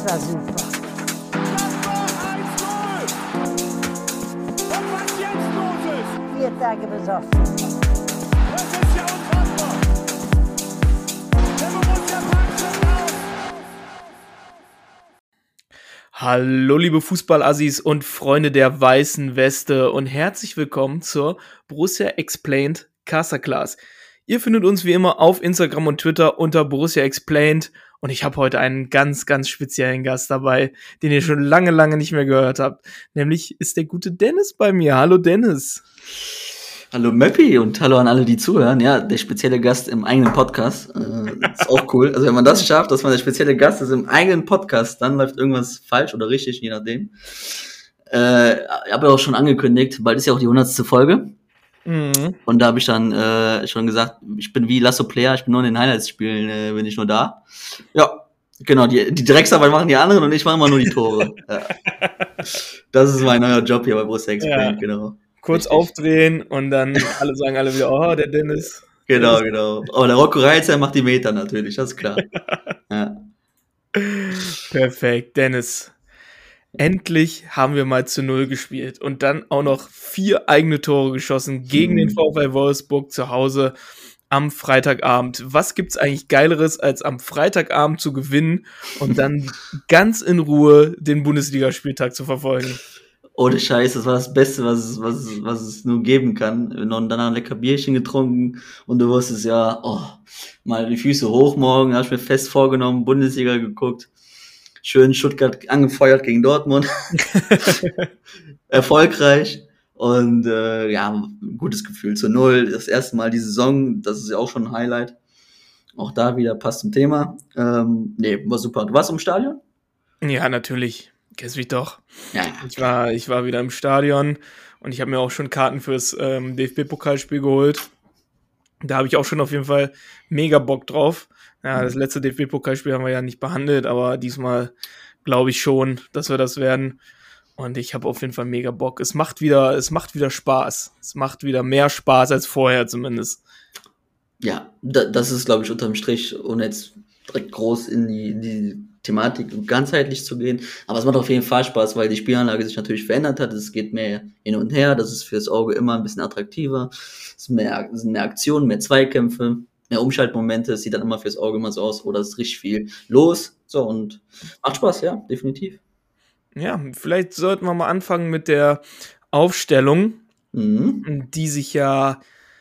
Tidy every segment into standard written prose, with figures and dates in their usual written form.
war super. Das war 1:0. Und was jetzt los ist, 4 Tage besoffen. das ist ja unfassbar. Der Borussia Park schon auf. Hallo liebe Fußballassis und Freunde der weißen Weste und herzlich willkommen zur Borussia Explained Masterclass. Ihr findet uns wie immer auf Instagram und Twitter unter Borussia Explained und ich habe heute einen ganz, ganz speziellen Gast dabei, den ihr schon lange, lange nicht mehr gehört habt. Nämlich ist der gute Dennis bei mir. Hallo Dennis. Hallo Möppi und hallo an alle, die zuhören. Ja, der spezielle Gast im eigenen Podcast. Ist auch cool. Also wenn man das schafft, dass man der spezielle Gast ist im eigenen Podcast, dann läuft irgendwas falsch oder richtig, je nachdem. Ich habe ja auch schon angekündigt, bald ist ja auch die 100. Folge. Mhm. Und da habe ich dann schon gesagt, ich bin wie Lasso Player, ich bin nur in den Highlights-Spielen, bin ich nur da. Ja, genau, die Drecksarbeit machen die anderen und ich mache immer nur die Tore. Ja. Das ist mein neuer Job hier bei Borussia Explained, genau. Kurz Richtig. Aufdrehen und dann sagen alle wieder, oh, der Dennis. Genau. Aber der Rocco Reitzer macht die Meter natürlich, das ist klar. Ja. Perfekt, Dennis. Endlich haben wir mal zu 0 gespielt und dann auch noch 4 eigene Tore geschossen gegen den VfL Wolfsburg zu Hause am Freitagabend. Was gibt's eigentlich Geileres, als am Freitagabend zu gewinnen und dann ganz in Ruhe den Bundesligaspieltag zu verfolgen? Ohne Scheiß, das war das Beste, was es nur geben kann. Wir haben danach ein lecker Bierchen getrunken und du wusstest ja, mal die Füße hoch morgen, habe ich mir fest vorgenommen, Bundesliga geguckt. Schön Stuttgart angefeuert gegen Dortmund. Erfolgreich. Und ein gutes Gefühl zu 0. Das erste Mal die Saison, das ist ja auch schon ein Highlight. Auch da wieder passt zum Thema. War super. Du warst im Stadion? Ja, natürlich. Kennst mich doch. Ja. Ich war wieder im Stadion und ich habe mir auch schon Karten fürs DFB-Pokalspiel geholt. Da habe ich auch schon auf jeden Fall mega Bock drauf. Ja, das letzte DFB-Pokalspiel haben wir ja nicht behandelt, aber diesmal glaube ich schon, dass wir das werden. Und ich habe auf jeden Fall mega Bock. Es macht wieder Spaß. Es macht wieder mehr Spaß als vorher zumindest. Ja, das ist, glaube ich, unterm Strich, ohne jetzt direkt groß in die Thematik und ganzheitlich zu gehen. Aber es macht auf jeden Fall Spaß, weil die Spielanlage sich natürlich verändert hat. Es geht mehr hin und her. Das ist fürs Auge immer ein bisschen attraktiver. Es sind mehr Aktionen, mehr Zweikämpfe, mehr Umschaltmomente. Es sieht dann immer fürs Auge immer so aus, da ist richtig viel los. So, und macht Spaß, ja, definitiv. Ja, vielleicht sollten wir mal anfangen mit der Aufstellung, die sich ja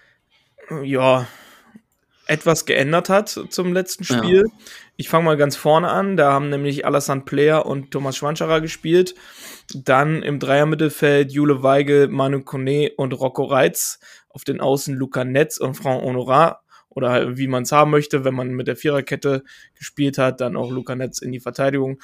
etwas geändert hat zum letzten Spiel. Ja. Ich fange mal ganz vorne an. Da haben nämlich Alassane Player und Thomas Schwanscherer gespielt. Dann im Dreiermittelfeld Jule Weigel, Manu Kone und Rocco Reitz. Auf den Außen Luca Netz und Franck Honorat. Oder wie man es haben möchte, wenn man mit der Viererkette gespielt hat, dann auch Luca Netz in die Verteidigung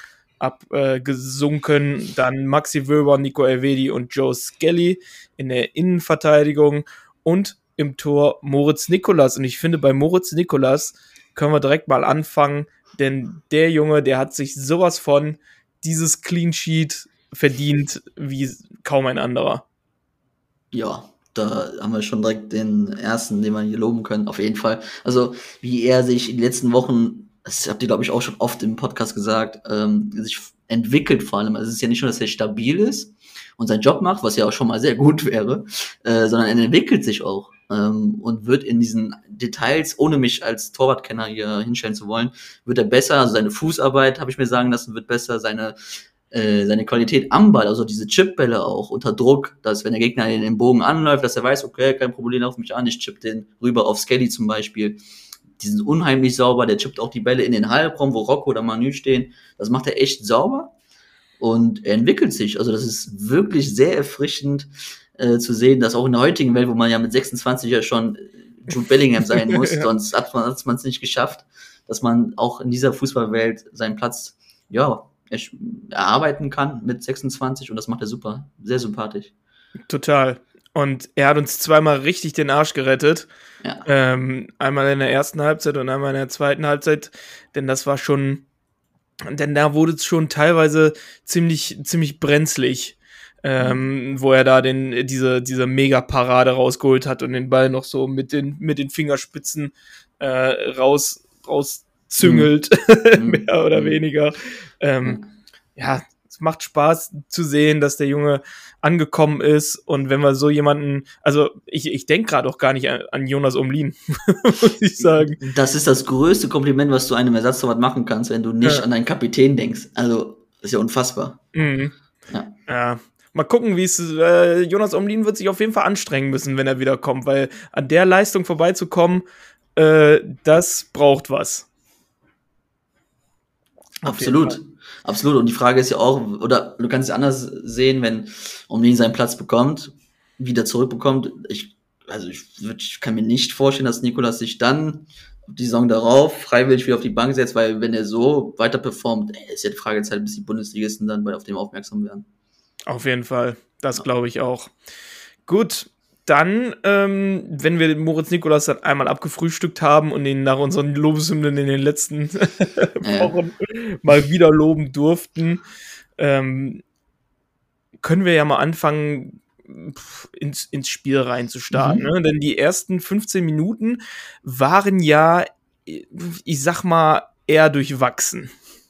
abgesunken. Dann Maxi Wöber, Nico Elvedi und Joe Skelly in der Innenverteidigung. Und im Tor Moritz Nicolas. Und ich finde, bei Moritz Nicolas können wir direkt mal anfangen, denn der Junge, der hat sich sowas von dieses Clean Sheet verdient wie kaum ein anderer. Ja, da haben wir schon direkt den ersten, den wir hier loben können, auf jeden Fall. Also, wie er sich in den letzten Wochen, das habt ihr, glaube ich, auch schon oft im Podcast gesagt, sich entwickelt vor allem. Also es ist ja nicht nur, dass er stabil ist und seinen Job macht, was ja auch schon mal sehr gut wäre, sondern er entwickelt sich auch und wird in diesen Details, ohne mich als Torwartkenner hier hinstellen zu wollen, wird er besser. Also seine Fußarbeit, habe ich mir sagen lassen, wird besser. Seine Qualität am Ball, also diese Chipbälle auch unter Druck, dass wenn der Gegner in den Bogen anläuft, dass er weiß, okay, kein Problem, lauf mich an, ich chipp den rüber auf Skelly zum Beispiel. Die sind unheimlich sauber, der chippt auch die Bälle in den Halbraum, wo Rocco oder Manu stehen. Das macht er echt sauber und er entwickelt sich. Also das ist wirklich sehr erfrischend zu sehen, dass auch in der heutigen Welt, wo man ja mit 26 ja schon Jude Bellingham sein muss, ja. Sonst hat man es nicht geschafft, dass man auch in dieser Fußballwelt seinen Platz, erarbeiten kann mit 26 und das macht er super, sehr sympathisch. Total. Und er hat uns zweimal richtig den Arsch gerettet. Ja. Einmal in der ersten Halbzeit und einmal in der zweiten Halbzeit, denn da wurde es schon teilweise ziemlich brenzlig, wo er da diese Mega-Parade rausgeholt hat und den Ball noch so mit den Fingerspitzen rauszüngelt, mehr oder weniger. ja, es macht Spaß zu sehen, dass der Junge angekommen ist. Und wenn wir so jemanden, also ich denke gerade auch gar nicht an Jonas Omlin, muss ich sagen. Das ist das größte Kompliment, was du einem Ersatztorwart machen kannst, wenn du nicht an deinen Kapitän denkst. Also, ist ja unfassbar. Ja. Mal gucken, wie es, Jonas Omlin wird sich auf jeden Fall anstrengen müssen, wenn er wiederkommt, weil an der Leistung vorbeizukommen, das braucht was. Absolut. Und die Frage ist ja auch, oder du kannst es anders sehen, wenn Omlin seinen Platz bekommt, wieder zurückbekommt. Ich kann mir nicht vorstellen, dass Nicolas sich dann die Saison darauf freiwillig wieder auf die Bank setzt, weil wenn er so weiter performt, ist ja die Fragezeit, bis die Bundesligisten dann auf dem aufmerksam werden. Auf jeden Fall, das glaube ich auch. Gut, dann, wenn wir den Moritz Nicolas dann einmal abgefrühstückt haben und ihn nach unseren Lobeshymnen in den letzten Wochen mal wieder loben durften, können wir ja mal anfangen, ins Spiel reinzustarten. Ne? Denn die ersten 15 Minuten waren ja, ich sag mal, eher durchwachsen.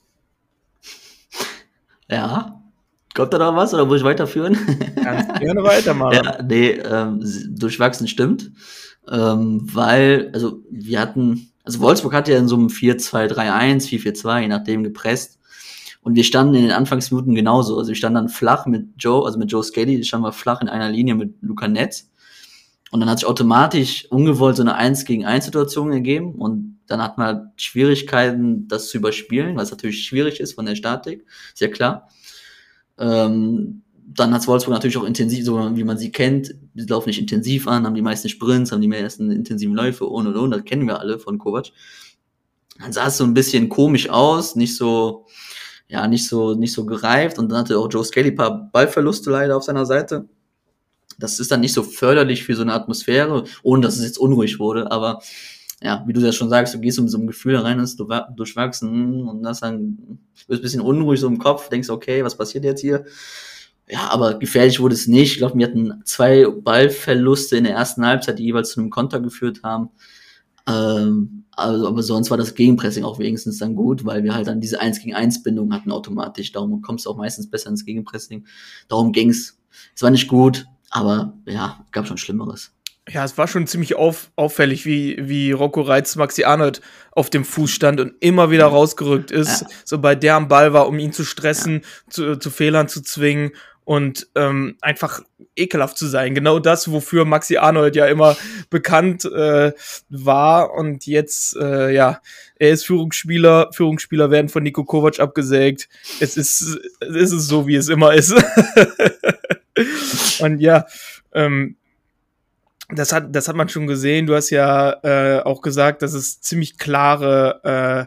Ja. Kommt da noch was oder muss ich weiterführen? Kannst gerne weitermachen. Ja, nee, durchwachsen stimmt. Weil, Wolfsburg hat ja in so einem 4-2-3-1, 4-4-2, je nachdem, gepresst. Und wir standen in den Anfangsminuten genauso. Also wir standen dann flach mit Joe Skelly, standen wir flach in einer Linie mit Luca Netz. Und dann hat sich automatisch ungewollt so eine 1-gegen-1-Situation ergeben. Und dann hat man halt Schwierigkeiten, das zu überspielen, was natürlich schwierig ist von der Statik. Ist ja klar. Dann hat Wolfsburg natürlich auch intensiv, so wie man sie kennt, die laufen nicht intensiv an, haben die meisten Sprints, haben die meisten intensiven Läufe und, das kennen wir alle von Kovac. Dann sah es so ein bisschen komisch aus, nicht so gereift, und dann hatte auch Joe Skelly ein paar Ballverluste leider auf seiner Seite. Das ist dann nicht so förderlich für so eine Atmosphäre, ohne dass es jetzt unruhig wurde, aber ja, wie du das schon sagst, du gehst mit so einem Gefühl da rein, dass du durchwachsen und das dann wirst ein bisschen unruhig so im Kopf, denkst, okay, was passiert jetzt hier? Ja, aber gefährlich wurde es nicht. Ich glaube, wir hatten 2 Ballverluste in der ersten Halbzeit, die jeweils zu einem Konter geführt haben. Aber sonst war das Gegenpressing auch wenigstens dann gut, weil wir halt dann diese 1-gegen-1-Bindung hatten automatisch. Darum kommst du auch meistens besser ins Gegenpressing. Darum ging's. Es war nicht gut, aber ja, gab schon Schlimmeres. Ja, es war schon ziemlich auffällig, wie Rocco Reitz Maxi Arnold auf dem Fuß stand und immer wieder rausgerückt ist, sobald der am Ball war, um ihn zu stressen, zu Fehlern zu zwingen und einfach ekelhaft zu sein. Genau das, wofür Maxi Arnold ja immer bekannt war. Und jetzt, er ist Führungsspieler werden von Niko Kovac abgesägt. Es ist so, wie es immer ist. Und ja, das hat man schon gesehen. Du hast ja auch gesagt, dass es ziemlich klare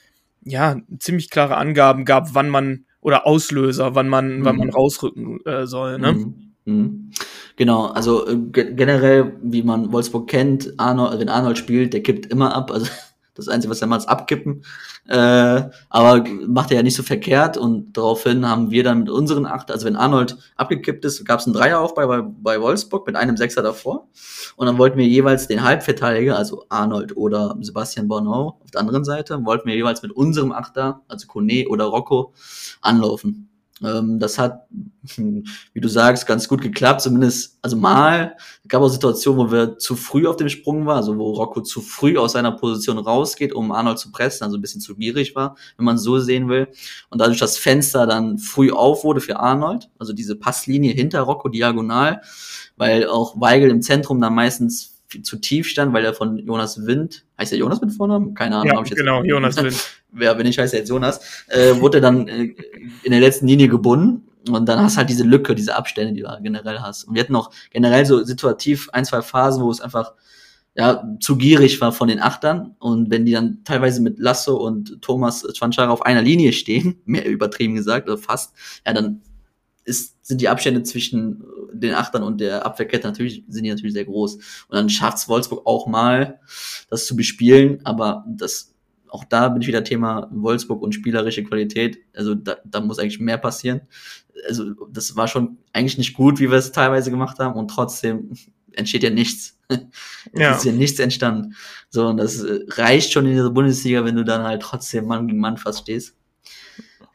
Angaben gab, wann man, oder Auslöser, wann man rausrücken soll. Ne? Genau, also generell, wie man Wolfsburg kennt, wenn Arnold spielt, der kippt immer ab. Also das Einzige, was er macht, ist abkippen. Aber macht er ja nicht so verkehrt, und daraufhin haben wir dann mit unseren 8, also wenn Arnold abgekippt ist, gab es einen Dreieraufbau bei Wolfsburg mit einem Sechser davor, und dann wollten wir jeweils den Halbverteidiger, also Arnold oder Sebastian Bornau auf der anderen Seite, wollten wir jeweils mit unserem Achter, also Kone oder Rocco, anlaufen. Das hat, wie du sagst, ganz gut geklappt, zumindest, also mal. Es gab auch Situationen, wo wir zu früh auf dem Sprung waren, also wo Rocco zu früh aus seiner Position rausgeht, um Arnold zu pressen, also ein bisschen zu gierig war, wenn man so sehen will. Und dadurch das Fenster dann früh auf wurde für Arnold, also diese Passlinie hinter Rocco diagonal, weil auch Weigl im Zentrum dann meistens zu tief stand, weil er von Jonas Wind, heißt der Jonas mit Vornamen? Keine Ahnung. Ja, genau, Jonas Wind. Wer, wenn ich, heißt er jetzt Jonas, wurde dann in der letzten Linie gebunden, und dann hast halt diese Lücke, diese Abstände, die du generell hast. Und wir hatten auch generell so situativ 1-2 Phasen, wo es einfach zu gierig war von den Achtern, und wenn die dann teilweise mit Lasso und Thomas Schwanschara auf einer Linie stehen, mehr übertrieben gesagt, oder fast, ja, dann sind die Abstände zwischen den Achtern und der Abwehrkette sind die natürlich sehr groß. Und dann schafft's Wolfsburg auch mal, das zu bespielen, aber auch da bin ich wieder Thema Wolfsburg und spielerische Qualität. Also da muss eigentlich mehr passieren. Also das war schon eigentlich nicht gut, wie wir es teilweise gemacht haben, und trotzdem entsteht ja nichts. Es ist ja nichts entstanden. So, und das reicht schon in dieser Bundesliga, wenn du dann halt trotzdem Mann gegen Mann fast stehst. Ja,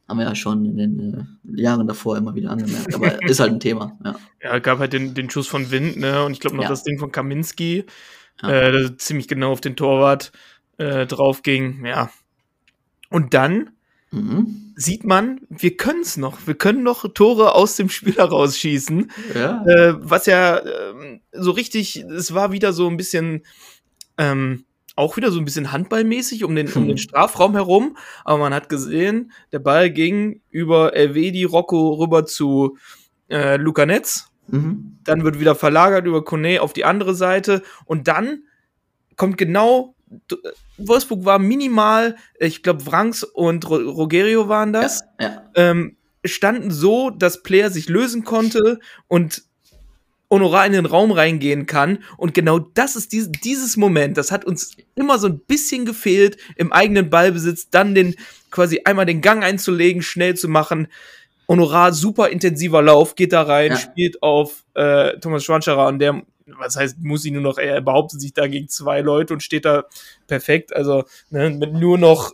Haben wir ja schon in den Jahren davor immer wieder angemerkt. Aber ist halt ein Thema, ja. Ja, gab halt den Schuss von Wind, ne? Und ich glaube noch Ja. das Ding von Kaminski, Ja. das ziemlich genau auf den Torwart drauf ging, ja. Und dann sieht man, wir können es noch. Wir können noch Tore aus dem Spiel herausschießen. Ja. Was ja so richtig, es war wieder so ein bisschen, auch wieder so ein bisschen handballmäßig um den Strafraum herum. Aber man hat gesehen, der Ball ging über Elvedi Rocco rüber zu Luca Netz. Dann wird wieder verlagert über Kone auf die andere Seite. Und dann kommt genau, Wolfsburg war minimal, ich glaube Vranks und Rogerio waren das, standen so, dass Player sich lösen konnte und Honorar in den Raum reingehen kann. Und genau das ist dieses Moment, das hat uns immer so ein bisschen gefehlt, im eigenen Ballbesitz dann quasi einmal den Gang einzulegen, schnell zu machen. Honorar, super intensiver Lauf, geht da rein, spielt auf Thomas Schwanscherer und der, was heißt, muss ihn nur noch, er behauptet sich da gegen 2 Leute und steht da perfekt, also mit nur noch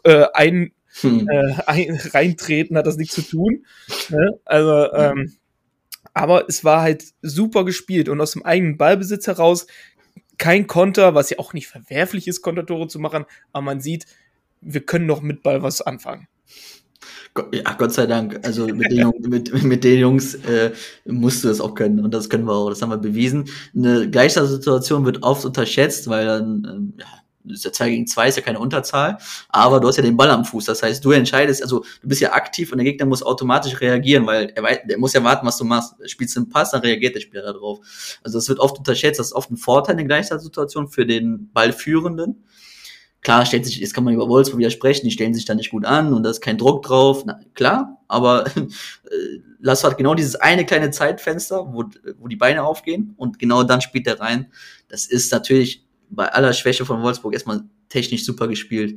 reintreten hat das nichts zu tun, ne? Also aber es war halt super gespielt und aus dem eigenen Ballbesitz heraus kein Konter, was ja auch nicht verwerflich ist, Kontertore zu machen, aber man sieht, wir können noch mit Ball was anfangen. Ja, Gott sei Dank. Also mit den Jungs musst du das auch können und das können wir auch, das haben wir bewiesen. Eine Gleichsituation wird oft unterschätzt, weil dann, ist ja 2 gegen 2, ist ja keine Unterzahl, aber du hast ja den Ball am Fuß, das heißt, du entscheidest, also du bist ja aktiv und der Gegner muss automatisch reagieren, weil der muss ja warten, was du machst. Spielst du einen Pass, dann reagiert der Spieler darauf. Also das wird oft unterschätzt, das ist oft ein Vorteil in der Gleichsituation für den Ballführenden. Klar, jetzt kann man über Wolfsburg widersprechen, die stellen sich da nicht gut an und da ist kein Druck drauf. Na, klar, aber Lasso hat genau dieses eine kleine Zeitfenster, wo die Beine aufgehen und genau dann spielt er rein. Das ist natürlich bei aller Schwäche von Wolfsburg erstmal technisch super gespielt.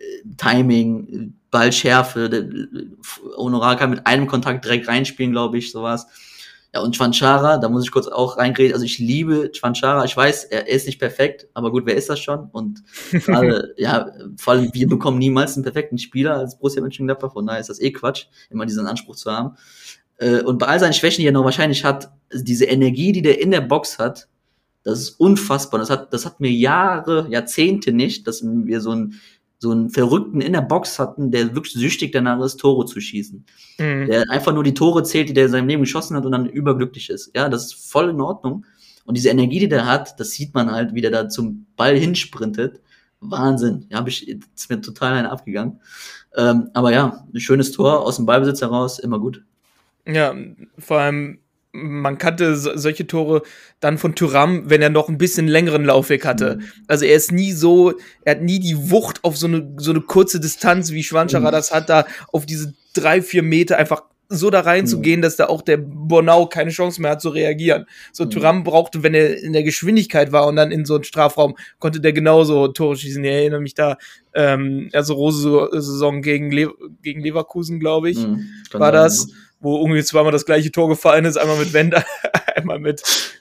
Timing, Ballschärfe, Honorar kann mit einem Kontakt direkt reinspielen, glaube ich, sowas. Ja, und Schwanschara, da muss ich kurz auch reingehen. Also ich liebe Schwanschara. Ich weiß, er ist nicht perfekt, aber gut, wer ist das schon? Und gerade, vor allem wir bekommen niemals einen perfekten Spieler als Borussia Mönchengladbach. Von daher ist das Quatsch, immer diesen Anspruch zu haben. Und bei all seinen Schwächen, die er noch wahrscheinlich hat, diese Energie, die der in der Box hat, das ist unfassbar. Das hat mir Jahrzehnte nicht, dass wir so einen Verrückten in der Box hatten, der wirklich süchtig danach ist, Tore zu schießen. Der einfach nur die Tore zählt, die der in seinem Leben geschossen hat und dann überglücklich ist. Ja, das ist voll in Ordnung. Und diese Energie, die der hat, das sieht man halt, wie der da zum Ball hinsprintet. Wahnsinn. Ja, ist mir total einer abgegangen. Aber ja, ein schönes Tor aus dem Ballbesitz heraus, immer gut. Ja, vor allem man kannte solche Tore dann von Thuram, wenn er noch ein bisschen längeren Laufweg hatte. Also er hat nie die Wucht auf so eine kurze Distanz, wie Schwanschara das hat, da auf diese 3-4 Meter einfach so da reinzugehen, dass da auch der Bornau keine Chance mehr hat zu reagieren. So Thuram brauchte, wenn er in der Geschwindigkeit war und dann in so einen Strafraum, konnte der genauso Tore schießen. Ich erinnere mich da, also Rose-Saison gegen Leverkusen, glaube ich, war das, wo irgendwie zweimal das gleiche Tor gefallen ist, einmal mit Wender, einmal mit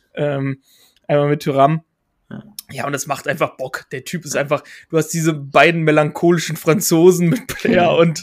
Thuram. Ja, und das macht einfach Bock. Der Typ ist einfach, du hast diese beiden melancholischen Franzosen mit Player und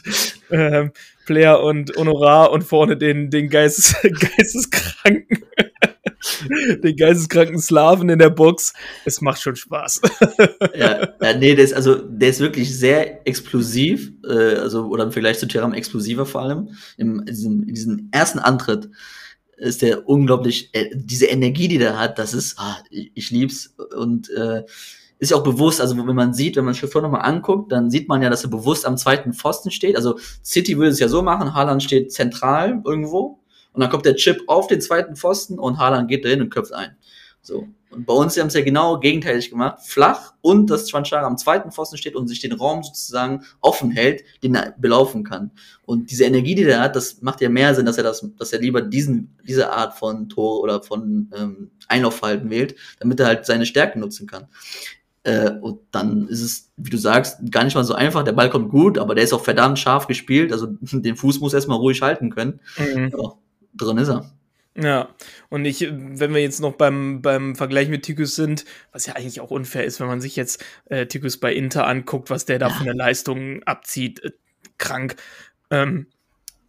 Honorar und vorne den geisteskranken den geisteskranken Slawen in der Box. Es macht schon Spaß. Nee, der ist wirklich sehr explosiv, oder im Vergleich zu Thuram explosiver vor allem. In diesem ersten Antritt ist der unglaublich, diese Energie, die der hat, das ist, ich lieb's und ist ja auch bewusst, also wenn man sich das Tor nochmal anguckt, dann sieht man ja, dass er bewusst am zweiten Pfosten steht. Also City würde es ja so machen, Haaland steht zentral irgendwo und dann kommt der Chip auf den zweiten Pfosten und Haaland geht dahin und köpft ein. So. Und bei uns haben es ja genau gegenteilig gemacht, flach und dass Schwanschara am zweiten Pfosten steht und sich den Raum sozusagen offen hält, den er belaufen kann. Und diese Energie, die der hat, das macht ja mehr Sinn, dass er lieber diese Art von Tor oder von Einlaufverhalten wählt, damit er halt seine Stärken nutzen kann. Und dann ist es, wie du sagst, gar nicht mal so einfach. Der Ball kommt gut, aber der ist auch verdammt scharf gespielt. Also den Fuß muss erstmal ruhig halten können. Ja, drin ist er. Ja, und wenn wir jetzt noch beim Vergleich mit Tikus sind, was ja eigentlich auch unfair ist, wenn man sich jetzt Tikus bei Inter anguckt, was der da für eine Leistung abzieht, krank.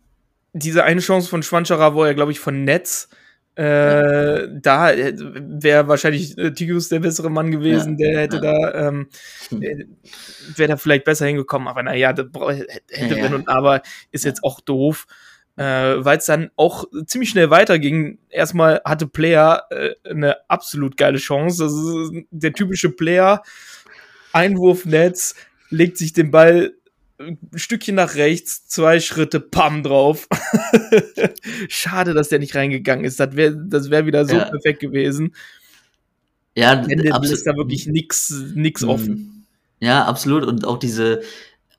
diese eine Chance von Schwanscherer, wo er, glaube ich, von Netz, da wäre wahrscheinlich Tigius der bessere Mann gewesen, der hätte da, wäre da vielleicht besser hingekommen, aber naja, hätte wenn und aber, ist jetzt auch doof, weil es dann auch ziemlich schnell weiterging. Erstmal hatte Player eine absolut geile Chance, das ist der typische Player, Einwurf, Netz, legt sich den Ball ein Stückchen nach rechts, 2 Schritte, pam, drauf. Schade, dass der nicht reingegangen ist. Das wär wieder so perfekt gewesen. Ja, absolut. Ist da wirklich nix offen. Ja, absolut. Und auch dieses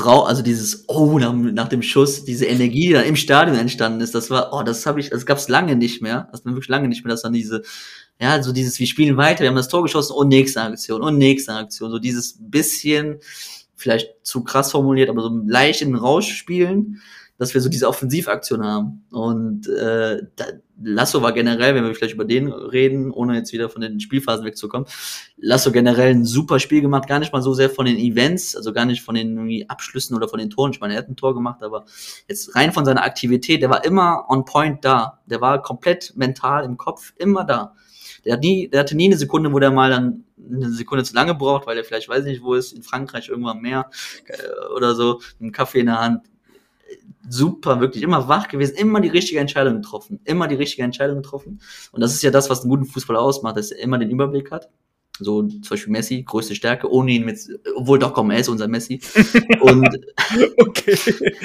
nach dem Schuss, diese Energie, die dann im Stadion entstanden ist, das gab's lange nicht mehr. Das war wirklich lange nicht mehr, dass dann so dieses, wir spielen weiter, wir haben das Tor geschossen und nächste Aktion. So dieses bisschen, vielleicht zu krass formuliert, aber so leicht in den Rausch spielen, dass wir so diese Offensivaktion haben. Und Lasso war generell, wenn wir vielleicht über den reden, ohne jetzt wieder von den Spielphasen wegzukommen, Lasso generell ein super Spiel gemacht, gar nicht mal so sehr von den Events, also gar nicht von den irgendwie Abschlüssen oder von den Toren. Ich meine, er hat ein Tor gemacht, aber jetzt rein von seiner Aktivität, der war immer on point da. Der war komplett mental im Kopf immer da. Der hatte nie eine Sekunde, wo der mal dann eine Sekunde zu lange braucht, weil er vielleicht, weiß ich nicht, wo ist, in Frankreich irgendwann mehr oder so, einen Kaffee in der Hand. Super, wirklich, immer wach gewesen, immer die richtige Entscheidung getroffen. Und das ist ja das, was einen guten Fußballer ausmacht, dass er immer den Überblick hat. So zum Beispiel Messi, größte Stärke, ohne ihn obwohl doch, komm, er ist unser Messi. Und okay.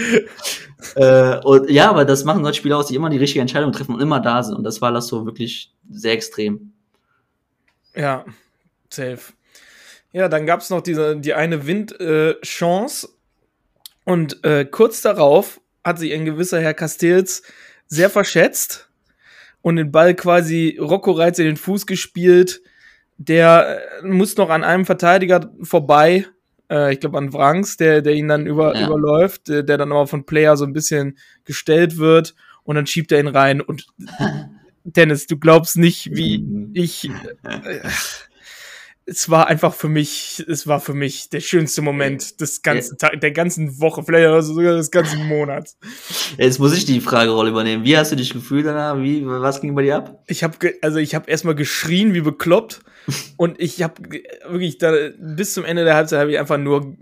Und ja, aber das machen solche Spieler aus, die immer die richtige Entscheidung treffen und immer da sind. Und das war Lasso wirklich sehr extrem. Ja, safe. Ja, dann gab's noch die eine Windchance. Und kurz darauf hat sich ein gewisser Herr Castells sehr verschätzt und den Ball quasi Rocco Reitz in den Fuß gespielt. Der muss noch an einem Verteidiger vorbei, ich glaube an Wrangs, der ihn dann überläuft, der dann aber von Player so ein bisschen gestellt wird und dann schiebt er ihn rein. Und Dennis, du glaubst nicht, wie ich... Es war für mich der schönste Moment des ganzen Tages, der ganzen Woche, vielleicht sogar des ganzen Monats. Jetzt muss ich die Fragerolle übernehmen. Wie hast du dich gefühlt danach? Was ging bei dir ab? Ich habe erstmal geschrien wie bekloppt und ich habe wirklich bis zum Ende der Halbzeit habe ich einfach nur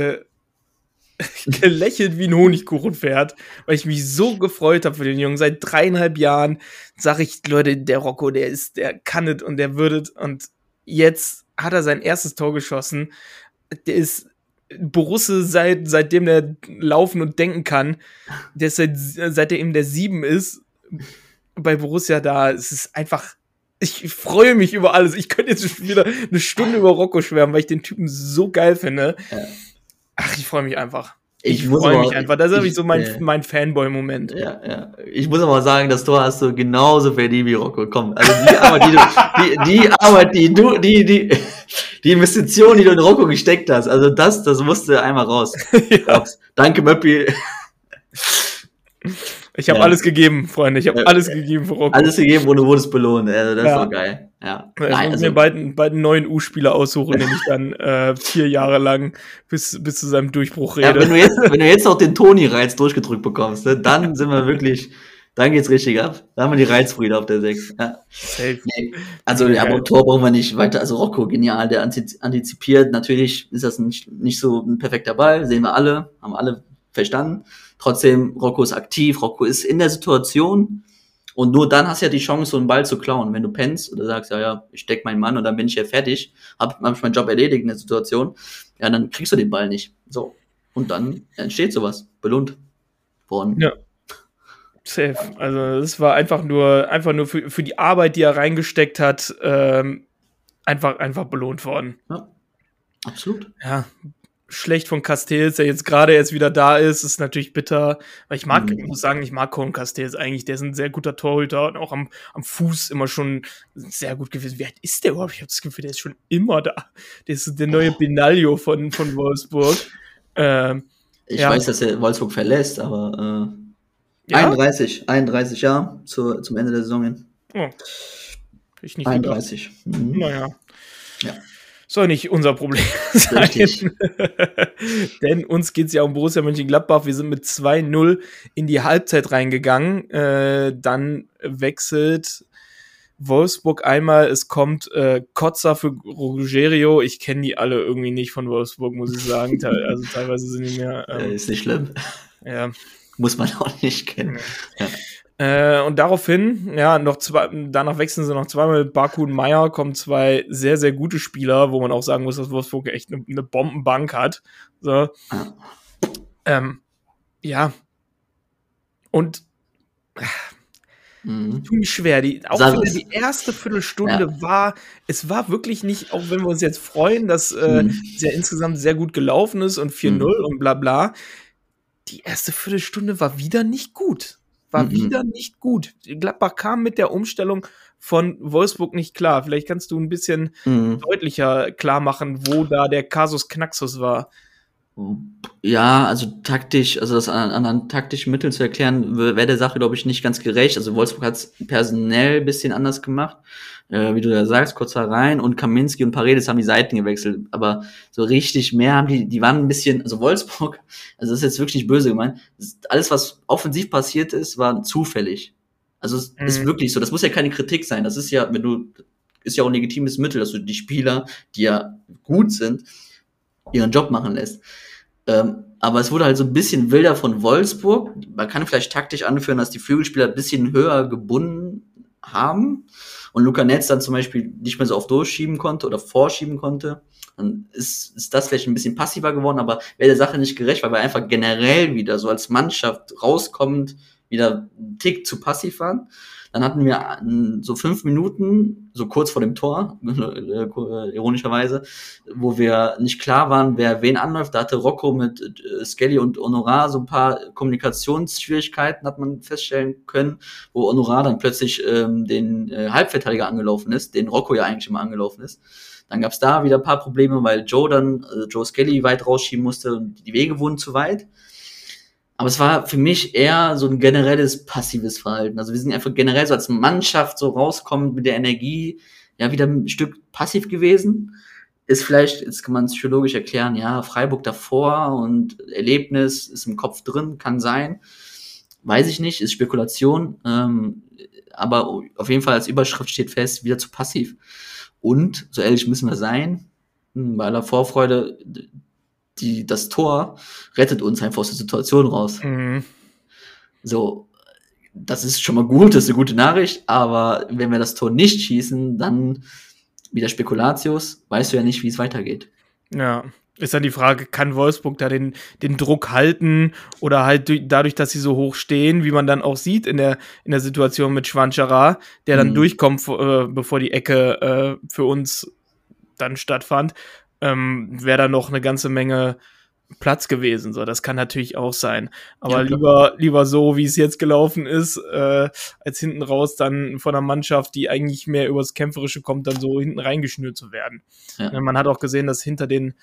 gelächelt wie ein Honigkuchenpferd, weil ich mich so gefreut habe für den Jungen. Seit 3,5 Jahren sage ich, Leute, der Rocco, der kann es und der würde es, und jetzt hat er sein erstes Tor geschossen. Der ist Borusse seitdem der laufen und denken kann. Der ist seit er eben der 7 ist bei Borussia da. Es ist einfach, ich freue mich über alles. Ich könnte jetzt wieder eine Stunde über Rocco schwärmen, weil ich den Typen so geil finde. Ach, ich freue mich einfach. Ich freue mich einfach. Das ist nämlich so mein Fanboy-Moment. Ja. Ich muss aber sagen, das Tor hast du genauso verdient wie Rocco. Komm, also die Investition, die du in Rocco gesteckt hast, also das musste einmal raus. Ja. Danke, Möppi. Ich habe alles gegeben, Freunde. Ich habe alles gegeben für Rocco. Alles gegeben und du wurdest belohnt. Also das ist doch geil. Ja. Ich muss mir bald einen neuen U-Spieler aussuchen, den ich dann 4 Jahre lang bis zu seinem Durchbruch rede. Ja, wenn du jetzt noch den Toni-Reiz durchgedrückt bekommst, ne, dann sind wir wirklich, dann geht's richtig ab. Dann haben wir die Reizbrüder auf der 6. Ja. Safe. Nee. Also, aber Tor brauchen wir nicht weiter. Also Rocco, genial, der antizipiert. Natürlich ist das nicht so ein perfekter Ball, sehen wir alle, haben alle verstanden. Trotzdem, Rocco ist aktiv, Rocco ist in der Situation und nur dann hast du ja die Chance, so einen Ball zu klauen. Wenn du pennst oder sagst, ja, ich steck meinen Mann und dann bin ich ja fertig, hab ich meinen Job erledigt in der Situation, ja, dann kriegst du den Ball nicht. So. Und dann entsteht sowas. Belohnt worden. Ja. Safe. Also, das war einfach nur für die Arbeit, die er reingesteckt hat, einfach belohnt worden. Ja. Absolut. Ja. Schlecht von Castells, der jetzt gerade erst wieder da ist natürlich bitter, weil ich muss sagen, ich mag Cohen Castells eigentlich, der ist ein sehr guter Torhüter und auch am Fuß immer schon sehr gut gewesen. Wie alt ist der überhaupt? Ich habe das Gefühl, der ist schon immer da. Der ist der neue Benaglio von Wolfsburg. Ich weiß, dass er Wolfsburg verlässt, aber 31 Jahre zum Ende der Saison hin. Oh. Ich nicht 31. Naja. Ja. soll nicht unser Problem sein. Richtig. Denn uns geht es ja um Borussia Mönchengladbach. Wir sind mit 2-0 in die Halbzeit reingegangen. Dann wechselt Wolfsburg einmal. Es kommt Kotzer für Rogerio. Ich kenne die alle irgendwie nicht von Wolfsburg, muss ich sagen. Also teilweise sind die mehr... Ist nicht schlimm. Ja. Muss man auch nicht kennen. Ja. Und daraufhin, ja, danach wechseln sie noch zweimal mit Baku und Meier, kommen zwei sehr, sehr gute Spieler, wo man auch sagen muss, dass Wolfsburg echt eine Bombenbank hat. So. Ja. Und tut mich schwer. Die erste Viertelstunde war wirklich nicht, auch wenn wir uns jetzt freuen, dass es ja insgesamt sehr gut gelaufen ist und 4-0 und bla bla. Die erste Viertelstunde war wieder nicht gut. Wieder nicht gut. Gladbach kam mit der Umstellung von Wolfsburg nicht klar. Vielleicht kannst du ein bisschen deutlicher klar machen, wo da der Kasus Knaxus war. Ja, also taktisch, also das an taktischen Mitteln zu erklären, wäre der Sache, glaube ich, nicht ganz gerecht. Also Wolfsburg hat es personell ein bisschen anders gemacht. Wie du ja sagst, Kotzer rein und Kaminski und Paredes haben die Seiten gewechselt. Aber so richtig mehr haben die waren ein bisschen, also Wolfsburg, also das ist jetzt wirklich nicht böse gemeint, alles, was offensiv passiert ist, war zufällig. Also es ist wirklich so, das muss ja keine Kritik sein. Das ist ja, ist ja auch ein legitimes Mittel, dass du die Spieler, die ja gut sind, ihren Job machen lässt. Aber es wurde halt so ein bisschen wilder von Wolfsburg. Man kann vielleicht taktisch anführen, dass die Flügelspieler ein bisschen höher gebunden haben und Luca Netz dann zum Beispiel nicht mehr so oft durchschieben konnte oder vorschieben konnte. Dann ist das vielleicht ein bisschen passiver geworden, aber wäre der Sache nicht gerecht, weil wir einfach generell wieder so als Mannschaft rauskommend wieder einen Tick zu passiv waren. Dann hatten wir so 5 Minuten, so kurz vor dem Tor, ironischerweise, wo wir nicht klar waren, wer wen anläuft. Da hatte Rocco mit Skelly und Honorar so ein paar Kommunikationsschwierigkeiten, hat man feststellen können, wo Honorar dann plötzlich den Halbverteidiger angelaufen ist, den Rocco ja eigentlich immer angelaufen ist. Dann gab's da wieder ein paar Probleme, weil Joe Skelly weit rausschieben musste und die Wege wurden zu weit. Aber es war für mich eher so ein generelles passives Verhalten. Also wir sind einfach generell so als Mannschaft so rauskommend mit der Energie, ja, wieder ein Stück passiv gewesen. Ist vielleicht, jetzt kann man es psychologisch erklären, ja, Freiburg davor und Erlebnis ist im Kopf drin, kann sein. Weiß ich nicht, ist Spekulation. Aber auf jeden Fall als Überschrift steht fest, wieder zu passiv. Und, so ehrlich müssen wir sein, bei aller Vorfreude, das Tor rettet uns einfach aus der Situation raus. So, das ist schon mal gut, das ist eine gute Nachricht, aber wenn wir das Tor nicht schießen, dann wieder Spekulatius, weißt du ja nicht, wie es weitergeht. Ja, ist dann die Frage, kann Wolfsburg da den Druck halten oder halt dadurch, dass sie so hoch stehen, wie man dann auch sieht in der Situation mit Schwanchara, der dann durchkommt, bevor die Ecke für uns dann stattfand, wäre da noch eine ganze Menge Platz gewesen. So, das kann natürlich auch sein. Aber ja, lieber so, wie es jetzt gelaufen ist, als hinten raus dann von einer Mannschaft, die eigentlich mehr übers Kämpferische kommt, dann so hinten reingeschnürt zu werden. Ja. Man hat auch gesehen, dass hinter der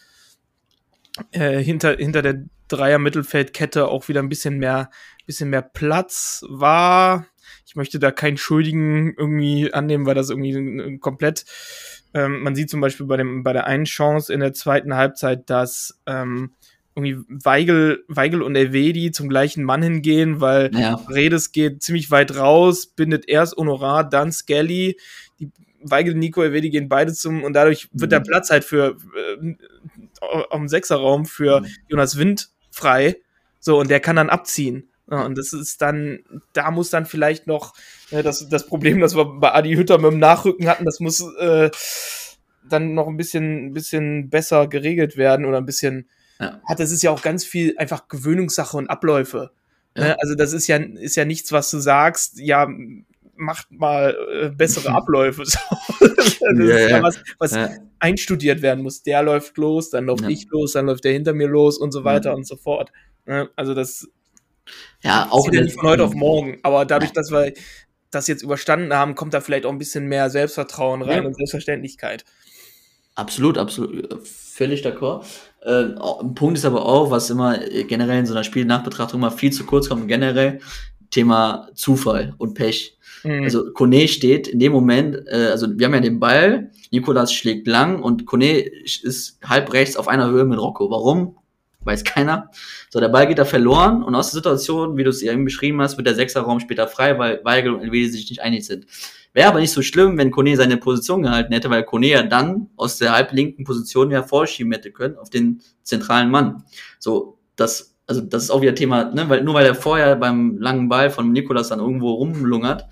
Dreier-Mittelfeldkette auch wieder ein bisschen mehr Platz war. Ich möchte da keinen Schuldigen irgendwie annehmen, weil das irgendwie komplett man sieht zum Beispiel bei der einen Chance in der zweiten Halbzeit, dass irgendwie Weigl und Elvedi zum gleichen Mann hingehen, weil Redes geht ziemlich weit raus, bindet erst Honorar, dann Skelly, Weigl, Nico, Elvedi gehen beide und dadurch wird der Platz halt für am Sechserraum für Jonas Wind frei, so, und der kann dann abziehen. Ja, und das ist dann, da muss dann vielleicht noch das Problem, das wir bei Adi Hütter mit dem Nachrücken hatten, das muss dann noch ein bisschen besser geregelt werden oder ein bisschen, das ist ja auch ganz viel einfach Gewöhnungssache und Abläufe. Ja. Ne? Also das ist ja nichts, was du sagst, ja, macht mal bessere Abläufe. Das ist ja was einstudiert werden muss. Der läuft los, dann läuft ich los, dann läuft der hinter mir los und so weiter und so fort. Ne? Also das auch nicht von heute auf morgen, aber dadurch, dass wir das jetzt überstanden haben, kommt da vielleicht auch ein bisschen mehr Selbstvertrauen rein und Selbstverständlichkeit. Absolut, völlig d'accord. Ein Punkt ist aber auch, was immer generell in so einer Spielnachbetrachtung mal viel zu kurz kommt, generell, Thema Zufall und Pech. Mhm. Also Kone steht in dem Moment, also wir haben ja den Ball, Nicolas schlägt lang und Kone ist halb rechts auf einer Höhe mit Rocco. Warum? Weiß keiner. So, der Ball geht da verloren und aus der Situation, wie du es eben beschrieben hast, wird der Sechserraum später frei, weil Weigl und Elvedi sich nicht einig sind. Wäre aber nicht so schlimm, wenn Kone seine Position gehalten hätte, weil Kone ja dann aus der halblinken Position ja vorschieben hätte können auf den zentralen Mann. So, das ist auch wieder Thema, ne, weil er vorher beim langen Ball von Nicolas dann irgendwo rumlungert,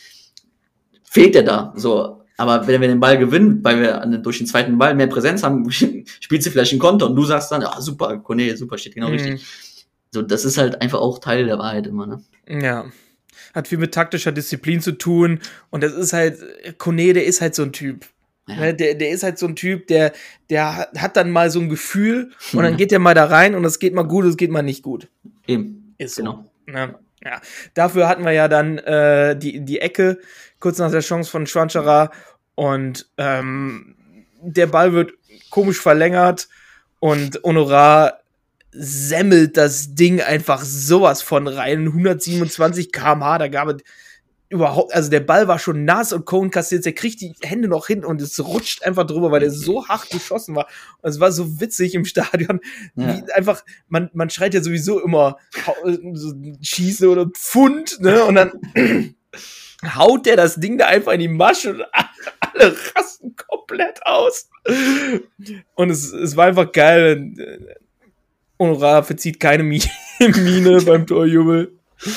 fehlt er da. So, aber wenn wir den Ball gewinnen, weil wir durch den zweiten Ball mehr Präsenz haben, spielt sie vielleicht einen Konter und du sagst dann, ja, super, Kone, super, steht genau richtig. So, das ist halt einfach auch Teil der Wahrheit immer, ne? Ja. Hat viel mit taktischer Disziplin zu tun und das ist halt, Kone, der ist halt so ein Typ. Ja. Der ist halt so ein Typ, der hat dann mal so ein Gefühl und dann geht der mal da rein und es geht mal gut, es geht mal nicht gut. Eben. Ist so. Genau. Ja. Dafür hatten wir ja dann die Ecke kurz nach der Chance von Schwanschara und der Ball wird komisch verlängert und Honorar semmelt das Ding einfach sowas von rein. 127 km/h, da gab es überhaupt, also der Ball war schon nass und Cohen kassiert, der kriegt die Hände noch hin und es rutscht einfach drüber, weil der so hart geschossen war. Und es war so witzig im Stadion. Wie einfach, man schreit ja sowieso immer so Schieße oder Pfund, ne? Und dann haut der das Ding da einfach in die Masche und alle rasten komplett aus. Und es war einfach geil. Honorar verzieht keine Miene beim Torjubel.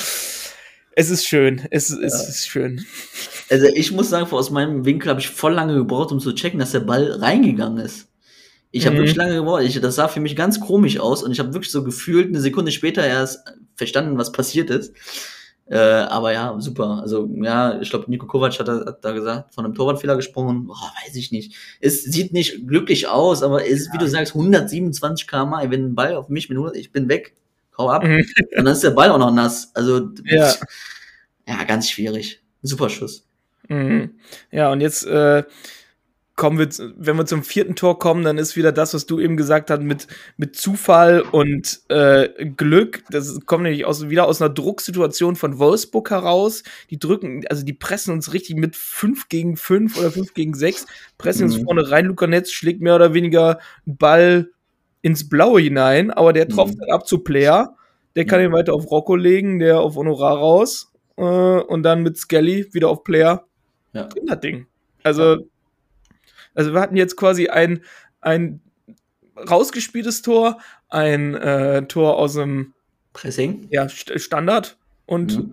Es ist schön. Es ist schön. Also ich muss sagen, aus meinem Winkel habe ich voll lange gebraucht, um zu checken, dass der Ball reingegangen ist. Ich habe wirklich lange gebraucht. Das sah für mich ganz komisch aus und ich habe wirklich so gefühlt eine Sekunde später erst verstanden, was passiert ist. Aber ja, super. Also ja, ich glaube, Niko Kovac hat da gesagt, von einem Torwartfehler gesprochen. Weiß ich nicht. Es sieht nicht glücklich aus, aber es ist, wie du sagst, 127 km/h. Wenn ein Ball auf mich mit 100, ich bin weg. Hau ab. Und dann ist der Ball auch noch nass. Also ja, ganz schwierig. Super Schuss. Ja, und jetzt kommen wir, wenn wir zum vierten Tor kommen, dann ist wieder das, was du eben gesagt hast, mit Zufall und Glück. Das kommt nämlich wieder aus einer Drucksituation von Wolfsburg heraus. Die pressen uns richtig mit 5 gegen 5 oder 5 gegen 6, pressen uns vorne rein. Luca Netz schlägt mehr oder weniger einen Ball ins Blaue hinein, aber der tropft dann ab zu Player. Der kann ihn weiter auf Rocco legen, der auf Honorar raus und dann mit Skelly wieder auf Player. Ja. Das Ding. Also wir hatten jetzt quasi ein rausgespieltes Tor, ein Tor aus dem Pressing, Standard und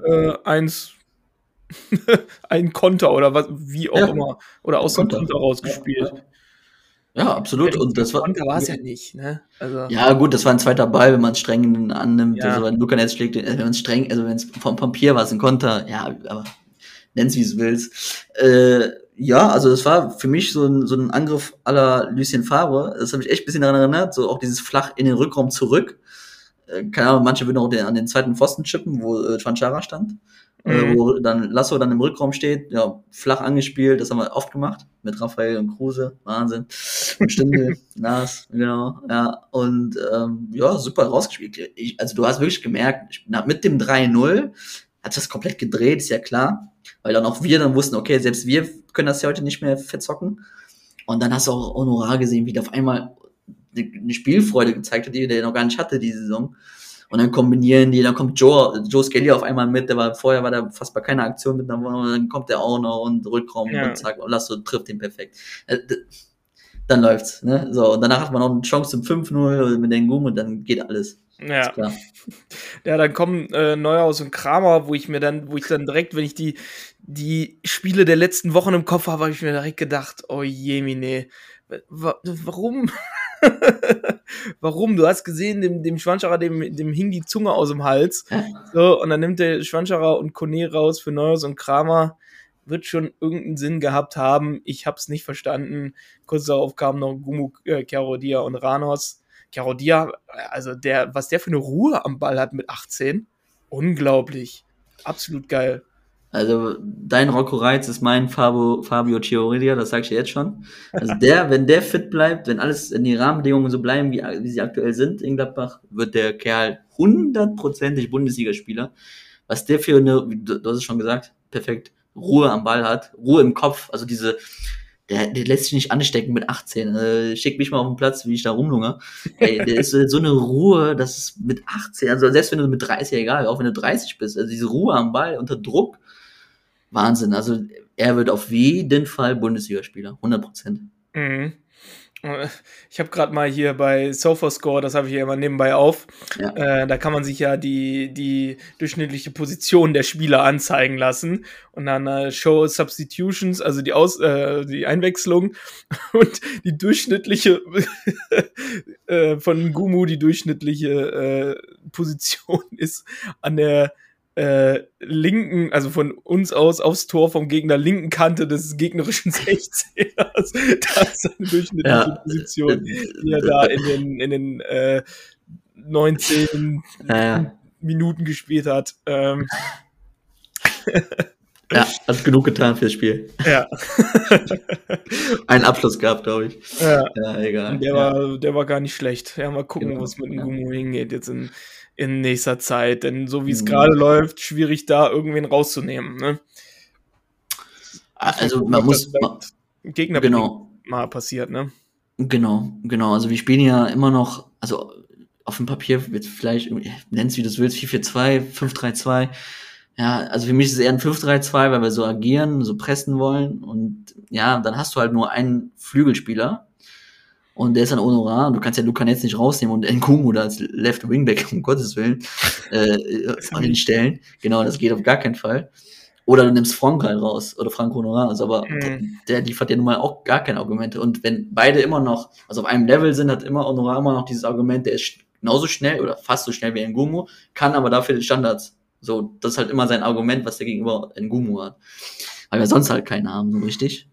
ein Konter oder was, wie auch immer. Oder aus dem Konter rausgespielt. Ja, absolut. Und das war. Konter war es ja nicht, ne? Also, ja, gut, das war ein zweiter Ball, wenn man streng annimmt. Ja. Also, wenn Luca Netz schlägt, wenn man streng, also wenn es vom Papier war, es ein Konter, ja, aber nenn's wie es willst. Ja, also das war für mich so ein Angriff à la Lucien Favre. Das hat mich echt ein bisschen daran erinnert, so auch dieses flach in den Rückraum zurück. Keine Ahnung, manche würden auch an den zweiten Pfosten chippen, wo Schwanschara stand. Wo dann Lasso dann im Rückraum steht, ja, flach angespielt, das haben wir oft gemacht, mit Raphael und Kruse, Wahnsinn. Und Stindl, Nas, genau, ja, und ja, super rausgespielt. Also du hast wirklich gemerkt, mit dem 3-0 hat das komplett gedreht, ist ja klar, weil dann auch wir dann wussten, okay, selbst wir können das ja heute nicht mehr verzocken. Und dann hast du auch Honorar gesehen, wie der auf einmal eine Spielfreude gezeigt hat, die der noch gar nicht hatte, die Saison. Und dann kombinieren die, dann kommt Joe Skelly auf einmal mit, vorher war da fast bei keiner Aktion mit, dann kommt der auch noch und Rückraum und zack, und Lasso trifft ihn perfekt. Dann läuft's, ne? So, und danach hat man noch eine Chance zum 5-0 mit den Gum und dann geht alles. Ja. Ist klar. Ja, dann kommen Neuhaus und Kramer, wo ich dann direkt, wenn ich die Spiele der letzten Wochen im Kopf habe ich mir direkt gedacht, oh Jemine, warum? Warum? Du hast gesehen, dem Schwanscherer, dem hing die Zunge aus dem Hals. So, und dann nimmt der Schwanscherer und Kone raus für Neuhaus und Kramer. Wird schon irgendeinen Sinn gehabt haben. Ich hab's nicht verstanden. Kurz darauf kamen noch Gumu, Karodia und Ranos. Karodia, also was der für eine Ruhe am Ball hat mit 18. Unglaublich. Absolut geil. Also dein Rocco Reitz ist mein Fabio Chioridia, das sag ich dir jetzt schon. Also wenn der fit bleibt, wenn die Rahmenbedingungen so bleiben, wie sie aktuell sind in Gladbach, wird der Kerl 100%ig Bundesligaspieler. was der für eine, du hast es schon gesagt, perfekt, Ruhe am Ball hat, Ruhe im Kopf, also der lässt sich nicht anstecken mit 18. Schick mich mal auf den Platz, wie ich da rumlungere. Ey, der ist so eine Ruhe, das ist mit 18, also selbst wenn du mit 30, egal, auch wenn du 30 bist, also diese Ruhe am Ball unter Druck, Wahnsinn. Also er wird auf jeden Fall Bundesligaspieler, 100%. Mhm. Ich habe gerade mal hier bei SofaScore, das habe ich ja immer nebenbei auf, Ja. da kann man sich ja die durchschnittliche Position der Spieler anzeigen lassen und dann Show Substitutions, also die Einwechslung und die durchschnittliche von Ngumu, die durchschnittliche Position ist an der linken, also von uns aus aufs Tor vom Gegner, linken Kante des gegnerischen 16ers. Da ist seine durchschnittliche Position, die er da in den 19 Minuten gespielt hat. Ja, hat genug getan fürs Spiel. Ja. Einen Abschluss gehabt, glaube ich. Ja, egal. Der war gar nicht schlecht. Ja, mal gucken, wo es mit Ngumu hingeht jetzt in nächster Zeit. Denn so wie es gerade läuft, schwierig da irgendwen rauszunehmen. Ne? Also man muss Gegner mal passiert, ne? Genau. Also wir spielen ja immer noch, also auf dem Papier wird vielleicht, nenn's wie du es willst, 4-4-2, 5-3-2. Ja, also für mich ist es eher ein 5-3-2, weil wir so agieren, so pressen wollen. Und ja, dann hast du halt nur einen Flügelspieler. Und der ist dann Honorar. Und du kannst ja Luca Netz nicht rausnehmen und Ngumu da als Left Wingback, um Gottes Willen, hinstellen. Genau, das geht auf gar keinen Fall. Oder du nimmst Frank halt raus. Oder Frank Honorar. Also, aber der liefert ja nun mal auch gar keine Argumente. Und wenn beide immer noch, also auf einem Level sind, hat immer Honorar immer noch dieses Argument, der ist genauso schnell oder fast so schnell wie Ngumu, kann aber dafür die Standards. So, das ist halt immer sein Argument, was der gegenüber Ngumu hat. Weil wir sonst halt keine haben, so richtig.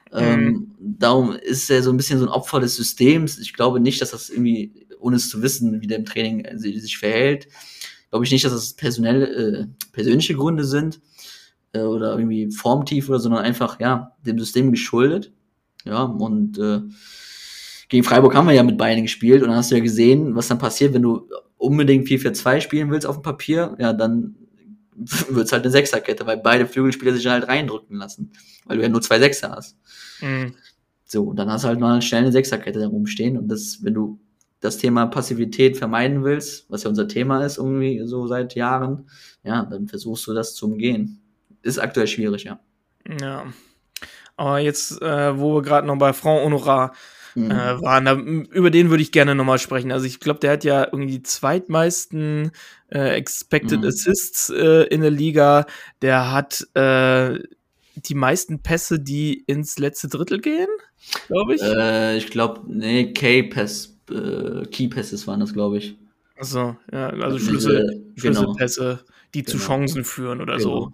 Darum ist er so ein bisschen so ein Opfer des Systems. Ich glaube nicht, dass das irgendwie, ohne es zu wissen, wie der im Training sich verhält, glaube ich nicht, dass das persönliche Gründe sind oder irgendwie formtief oder, sondern einfach, ja, dem System geschuldet. Ja, und gegen Freiburg haben wir ja mit beiden gespielt und dann hast du ja gesehen, was dann passiert, wenn du unbedingt 4-4-2 spielen willst auf dem Papier, ja, dann wird's halt eine Sechserkette, weil beide Flügelspieler sich halt reindrücken lassen, weil du ja nur 2 Sechser hast. So, und dann hast du halt mal schnell eine Sechserkette da rumstehen und das, wenn du das Thema Passivität vermeiden willst, was ja unser Thema ist irgendwie so seit Jahren, ja, dann versuchst du das zu umgehen. Ist aktuell schwierig, ja. Ja, aber jetzt, wo wir gerade noch bei Franck Honorat waren, über den würde ich gerne nochmal sprechen. Also ich glaube, der hat ja irgendwie die zweitmeisten Expected Assists in der Liga. Der hat die meisten Pässe, die ins letzte Drittel gehen, glaube ich. Ich glaube, nee, Key Passes waren das, glaube ich. Also, ja, also Schlüsselpässe, die zu Chancen führen oder so.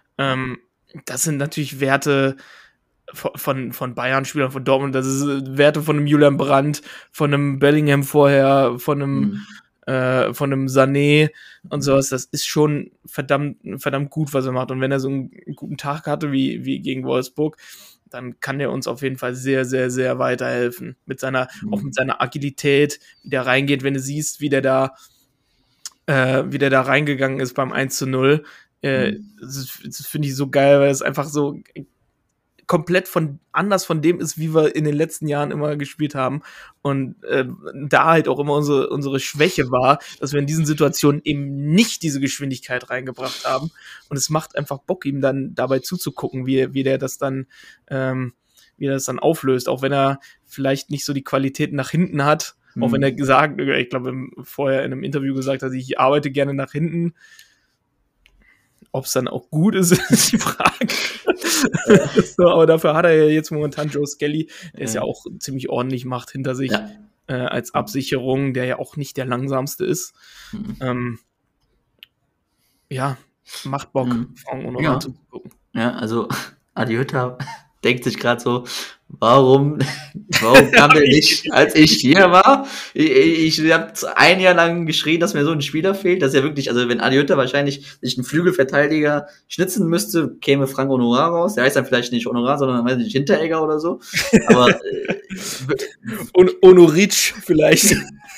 Das sind natürlich Werte von Bayern-Spielern, von Dortmund, das ist Werte von einem Julian Brandt, von einem Bellingham vorher, von einem Sané und sowas. Das ist schon verdammt gut, was er macht. Und wenn er so einen guten Tag hatte, wie gegen Wolfsburg, dann kann er uns auf jeden Fall sehr, sehr, sehr weiterhelfen. Auch mit seiner Agilität, wie der reingeht, wenn du siehst, wie der da reingegangen ist beim 1-0. Das finde ich so geil, weil es einfach so komplett anders von dem ist, wie wir in den letzten Jahren immer gespielt haben. Und da halt auch immer unsere Schwäche war, dass wir in diesen Situationen eben nicht diese Geschwindigkeit reingebracht haben. Und es macht einfach Bock, ihm dann dabei zuzugucken, wie der das dann auflöst. Auch wenn er vielleicht nicht so die Qualitäten nach hinten hat. Auch wenn er ich glaube, vorher in einem Interview gesagt hat, ich arbeite gerne nach hinten. Ob es dann auch gut ist, ist die Frage. So, aber dafür hat er ja jetzt momentan Joe Skelly, der es ja auch ziemlich ordentlich macht hinter sich als Absicherung, der ja auch nicht der langsamste ist. Macht Bock, Franck Honorat zu gucken. Ja, also Adi Hütter denkt sich gerade so, warum kam der nicht, als ich hier war? Ich habe 1 Jahr lang geschrien, dass mir so ein Spieler fehlt. Das ist ja wirklich, also wenn Adi Hütter wahrscheinlich sich einen Flügelverteidiger schnitzen müsste, käme Franck Honorat raus. Der heißt dann vielleicht nicht Honorat, sondern weiß nicht, Hinteregger oder so. Aber Honoric vielleicht.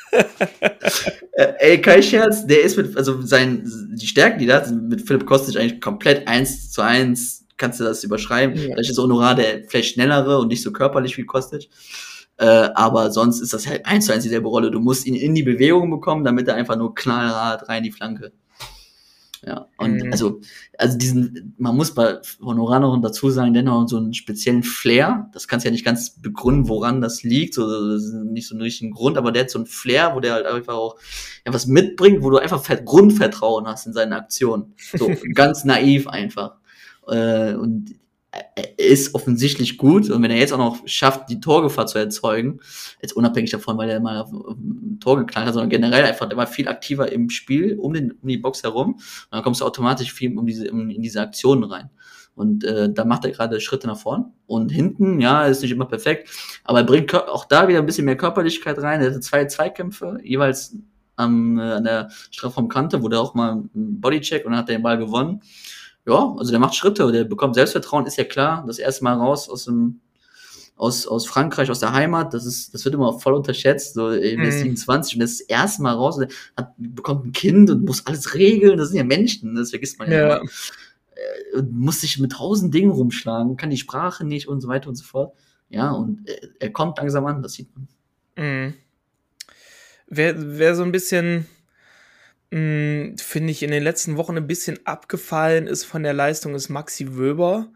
Ey, kein Scherz, der ist die Stärken, die da sind, mit Philipp Kostic eigentlich komplett 1:1, kannst du das überschreiben. Ja. Vielleicht ist Honorar der vielleicht schnellere und nicht so körperlich wie Kostic. Aber sonst ist das halt 1:1 dieselbe Rolle. Du musst ihn in die Bewegung bekommen, damit er einfach nur knallhart rein die Flanke. Ja, und man muss bei Honorar noch dazu sagen, der hat noch so einen speziellen Flair. Das kannst du ja nicht ganz begründen, woran das liegt. Das ist nicht so einen richtigen Grund, aber der hat so einen Flair, wo der halt einfach auch was mitbringt, wo du einfach Grundvertrauen hast in seine Aktionen. So ganz naiv einfach. Und er ist offensichtlich gut, und wenn er jetzt auch noch schafft, die Torgefahr zu erzeugen, jetzt unabhängig davon, weil er mal auf ein Tor geknallt hat, sondern generell einfach, der war viel aktiver im Spiel um die Box herum, und dann kommst du automatisch viel in diese Aktionen rein. Und da macht er gerade Schritte nach vorn. Und hinten, ja, ist nicht immer perfekt, aber er bringt auch da wieder ein bisschen mehr Körperlichkeit rein. Er hatte 2 Zweikämpfe, jeweils an der Strafraumkante, wo der auch mal einen Bodycheck, und dann hat er den Ball gewonnen. Ja, also der macht Schritte, der bekommt Selbstvertrauen, ist ja klar. Das erste Mal raus aus Frankreich, aus der Heimat, das wird immer voll unterschätzt. So, er ist 27 und das erste Mal raus, bekommt ein Kind und muss alles regeln. Das sind ja Menschen, das vergisst man ja immer. Muss sich mit 1000 Dingen rumschlagen, kann die Sprache nicht und so weiter und so fort. Ja, und er kommt langsam an, das sieht man. Mhm. Wer so ein bisschen, finde ich, in den letzten Wochen ein bisschen abgefallen ist von der Leistung, ist Maxi Wöber.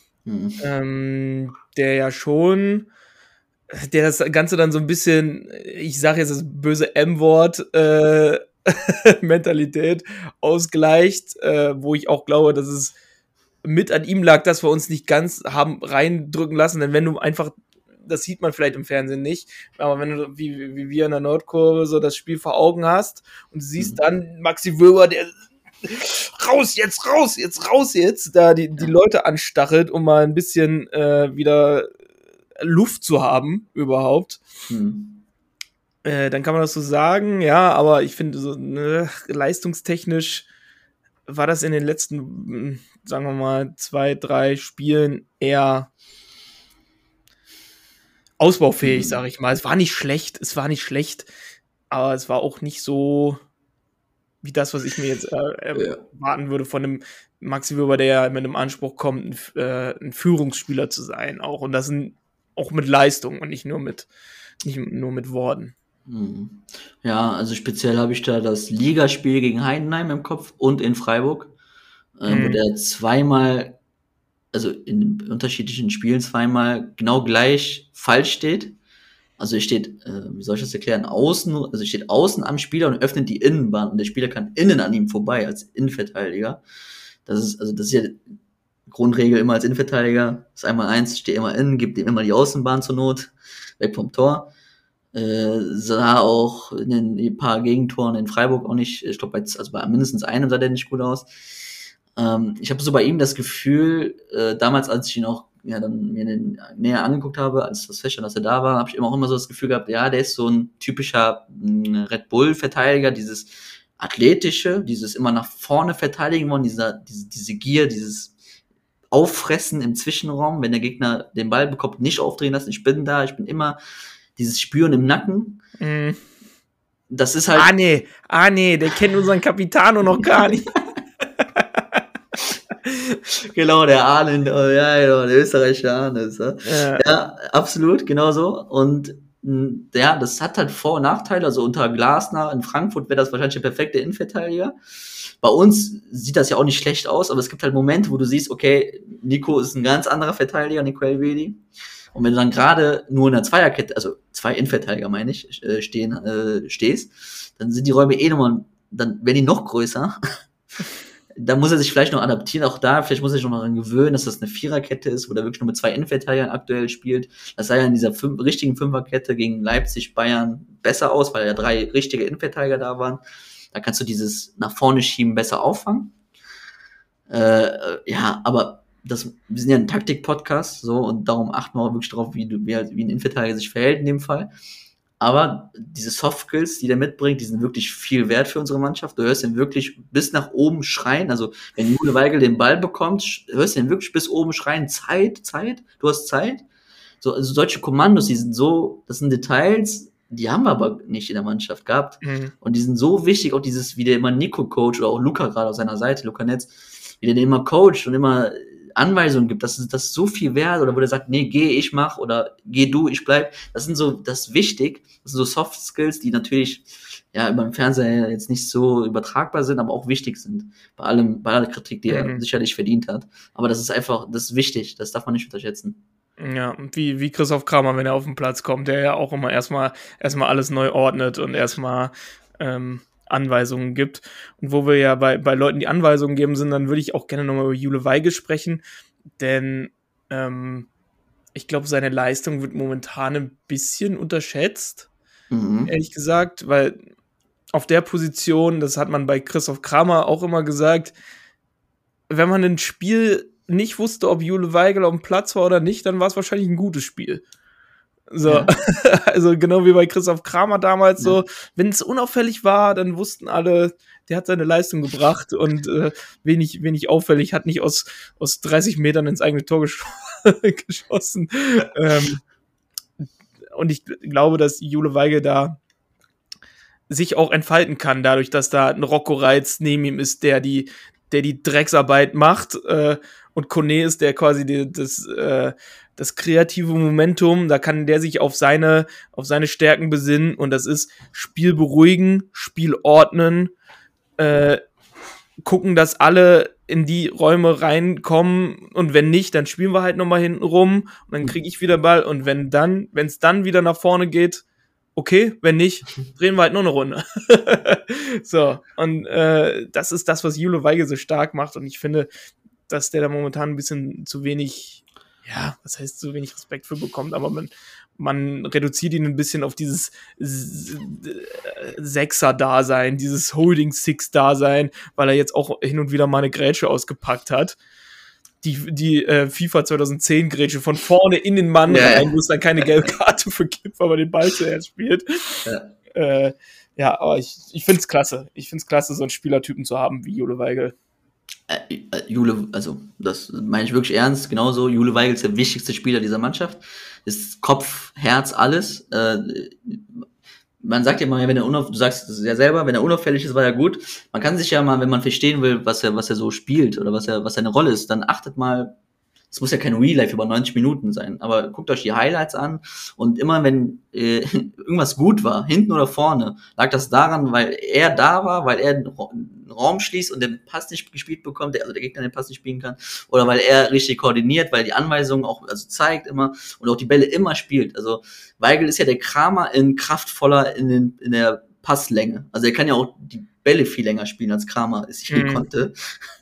Der ja schon, der das Ganze dann so ein bisschen, ich sage jetzt das böse M-Wort, Mentalität ausgleicht, wo ich auch glaube, dass es mit an ihm lag, dass wir uns nicht ganz haben reindrücken lassen, denn wenn du einfach, das sieht man vielleicht im Fernsehen nicht, aber wenn du wie wir in der Nordkurve so das Spiel vor Augen hast und du siehst dann Maxi Wöber, der raus jetzt, da die Leute anstachelt, um mal ein bisschen wieder Luft zu haben überhaupt. Dann kann man das so sagen, ja, aber ich finde, so leistungstechnisch war das in den letzten, sagen wir mal, 2, 3 Spielen eher ausbaufähig, sage ich mal. Es war nicht schlecht, aber es war auch nicht so wie das, was ich mir jetzt erwarten würde von einem Maxi Wöber, der ja mit einem Anspruch kommt, ein Führungsspieler zu sein auch. Und das auch mit Leistung und nicht nur mit Worten. Ja, also speziell habe ich da das Ligaspiel gegen Heidenheim im Kopf und in Freiburg, wo der zweimal, also in unterschiedlichen Spielen zweimal genau gleich falsch steht. Also steht, wie soll ich das erklären, steht außen am Spieler und öffnet die Innenbahn und der Spieler kann innen an ihm vorbei als Innenverteidiger. Das ist ja Grundregel immer als Innenverteidiger. Das 1:1, steht immer innen, gibt ihm immer die Außenbahn zur Not, weg vom Tor. Sah auch in den paar Gegentoren in Freiburg auch nicht, ich glaube, bei mindestens einem sah der nicht gut aus. Ich habe so bei ihm das Gefühl, damals, als ich ihn auch dann mir den näher angeguckt habe, als das feststand, dass er da war, habe ich immer so das Gefühl gehabt, ja, der ist so ein typischer Red Bull-Verteidiger, dieses athletische, dieses immer nach vorne verteidigen wollen, diese Gier, dieses Auffressen im Zwischenraum, wenn der Gegner den Ball bekommt, nicht aufdrehen lassen, ich bin da, ich bin immer dieses Spüren im Nacken. Das ist halt... Ah nee, der kennt unseren Capitano noch gar nicht. Genau, der Arne, der österreichische Arne ist er. Ja, absolut, genau so. Und ja, das hat halt Vor- und Nachteile. Also unter Glasner in Frankfurt wäre das wahrscheinlich der perfekte Innenverteidiger. Bei uns sieht das ja auch nicht schlecht aus, aber es gibt halt Momente, wo du siehst, okay, Nico ist ein ganz anderer Verteidiger, Nico Elvedi. Und wenn du dann gerade nur in der Zweierkette, also 2 Innenverteidiger meine ich, stehst, dann sind die Räume dann werden die noch größer. Da muss er sich vielleicht noch adaptieren, auch da, vielleicht muss er sich noch daran gewöhnen, dass das eine Viererkette ist, wo er wirklich nur mit 2 Innenverteidigern aktuell spielt. Das sah ja in dieser richtigen Fünferkette gegen Leipzig, Bayern besser aus, weil ja 3 richtige Innenverteidiger da waren. Da kannst du dieses nach vorne schieben besser auffangen. Ja, aber wir sind ja ein Taktik-Podcast, so, und darum achten wir auch wirklich darauf, wie ein Innenverteidiger sich verhält in dem Fall. Aber diese Soft-Skills, die der mitbringt, die sind wirklich viel wert für unsere Mannschaft. Du hörst ihn wirklich bis nach oben schreien. Also, wenn Jule Weigel den Ball bekommt, hörst du ihn wirklich bis oben schreien. Zeit, du hast Zeit. So, also solche Kommandos, das sind Details, die haben wir aber nicht in der Mannschaft gehabt. Mhm. Und die sind so wichtig, auch dieses, wie der immer Nico coacht oder auch Luca gerade auf seiner Seite, Luca Netz, wie der den immer coacht und immer Anweisungen gibt, das ist so viel wert, oder wo der sagt, nee, geh, ich mach, oder geh du, ich bleib. Das ist wichtig. Das sind so Soft Skills, die natürlich, ja, beim Fernseher jetzt nicht so übertragbar sind, aber auch wichtig sind. Bei aller Kritik, die er sicherlich verdient hat. Aber das ist wichtig. Das darf man nicht unterschätzen. Ja, wie Christoph Kramer, wenn er auf den Platz kommt, der ja auch immer erstmal alles neu ordnet und erstmal Anweisungen gibt. Und wo wir ja bei Leuten, die Anweisungen geben sind, dann würde ich auch gerne nochmal über Jule Weigel sprechen, denn ich glaube, seine Leistung wird momentan ein bisschen unterschätzt, ehrlich gesagt, weil auf der Position, das hat man bei Christoph Kramer auch immer gesagt, wenn man ein Spiel nicht wusste, ob Jule Weigel auf dem Platz war oder nicht, dann war es wahrscheinlich ein gutes Spiel. So, ja. Also genau wie bei Christoph Kramer damals so, wenn es unauffällig war, dann wussten alle, der hat seine Leistung gebracht und wenig auffällig, hat nicht aus 30 Metern ins eigene Tor geschossen. Und ich glaube, dass Jule Weigel da sich auch entfalten kann, dadurch, dass da ein Rocco Reitz neben ihm ist, der die Drecksarbeit macht, und Kone ist der quasi das kreative Momentum, da kann der sich auf seine Stärken besinnen, und das ist Spiel beruhigen, Spiel ordnen, gucken, dass alle in die Räume reinkommen, und wenn nicht, dann spielen wir halt nochmal hinten rum und dann kriege ich wieder Ball, und wenn es dann wieder nach vorne geht, okay, wenn nicht, drehen wir halt nur eine Runde. So, und das ist das, was Jule Weigel so stark macht, und ich finde, dass der da momentan ein bisschen zu wenig, ja, was heißt zu wenig Respekt für bekommt, aber man reduziert ihn ein bisschen auf dieses Sechser-Dasein, dieses Holding-Six-Dasein, weil er jetzt auch hin und wieder mal eine Grätsche ausgepackt hat. Die FIFA 2010 Grätsche von vorne in den Mann rein, wo es dann keine gelbe Karte für gibt, weil man den Ball zuerst spielt. Ja, aber ich finde es klasse. Ich finde es klasse, so einen Spielertypen zu haben wie Jule Weigel. Jule, also das meine ich wirklich ernst, genauso. Jule Weigel ist der wichtigste Spieler dieser Mannschaft. Ist Kopf, Herz, alles. Man sagt ja mal, du sagst es ja selber, wenn er unauffällig ist, war er gut. Man kann sich ja mal, wenn man verstehen will, was er so spielt oder was seine Rolle ist, dann achtet mal, es muss ja kein Real Life über 90 Minuten sein, aber guckt euch die Highlights an, und immer wenn irgendwas gut war, hinten oder vorne, lag das daran, weil er da war, weil er einen Raum schließt und den Pass nicht gespielt bekommt, also der Gegner den Pass nicht spielen kann, oder weil er richtig koordiniert, weil die Anweisungen auch zeigt immer und auch die Bälle immer spielt. Also Weigel ist ja der Kramer in kraftvoller in der Passlänge. Also er kann ja auch die Bälle viel länger spielen, als Kramer es je konnte.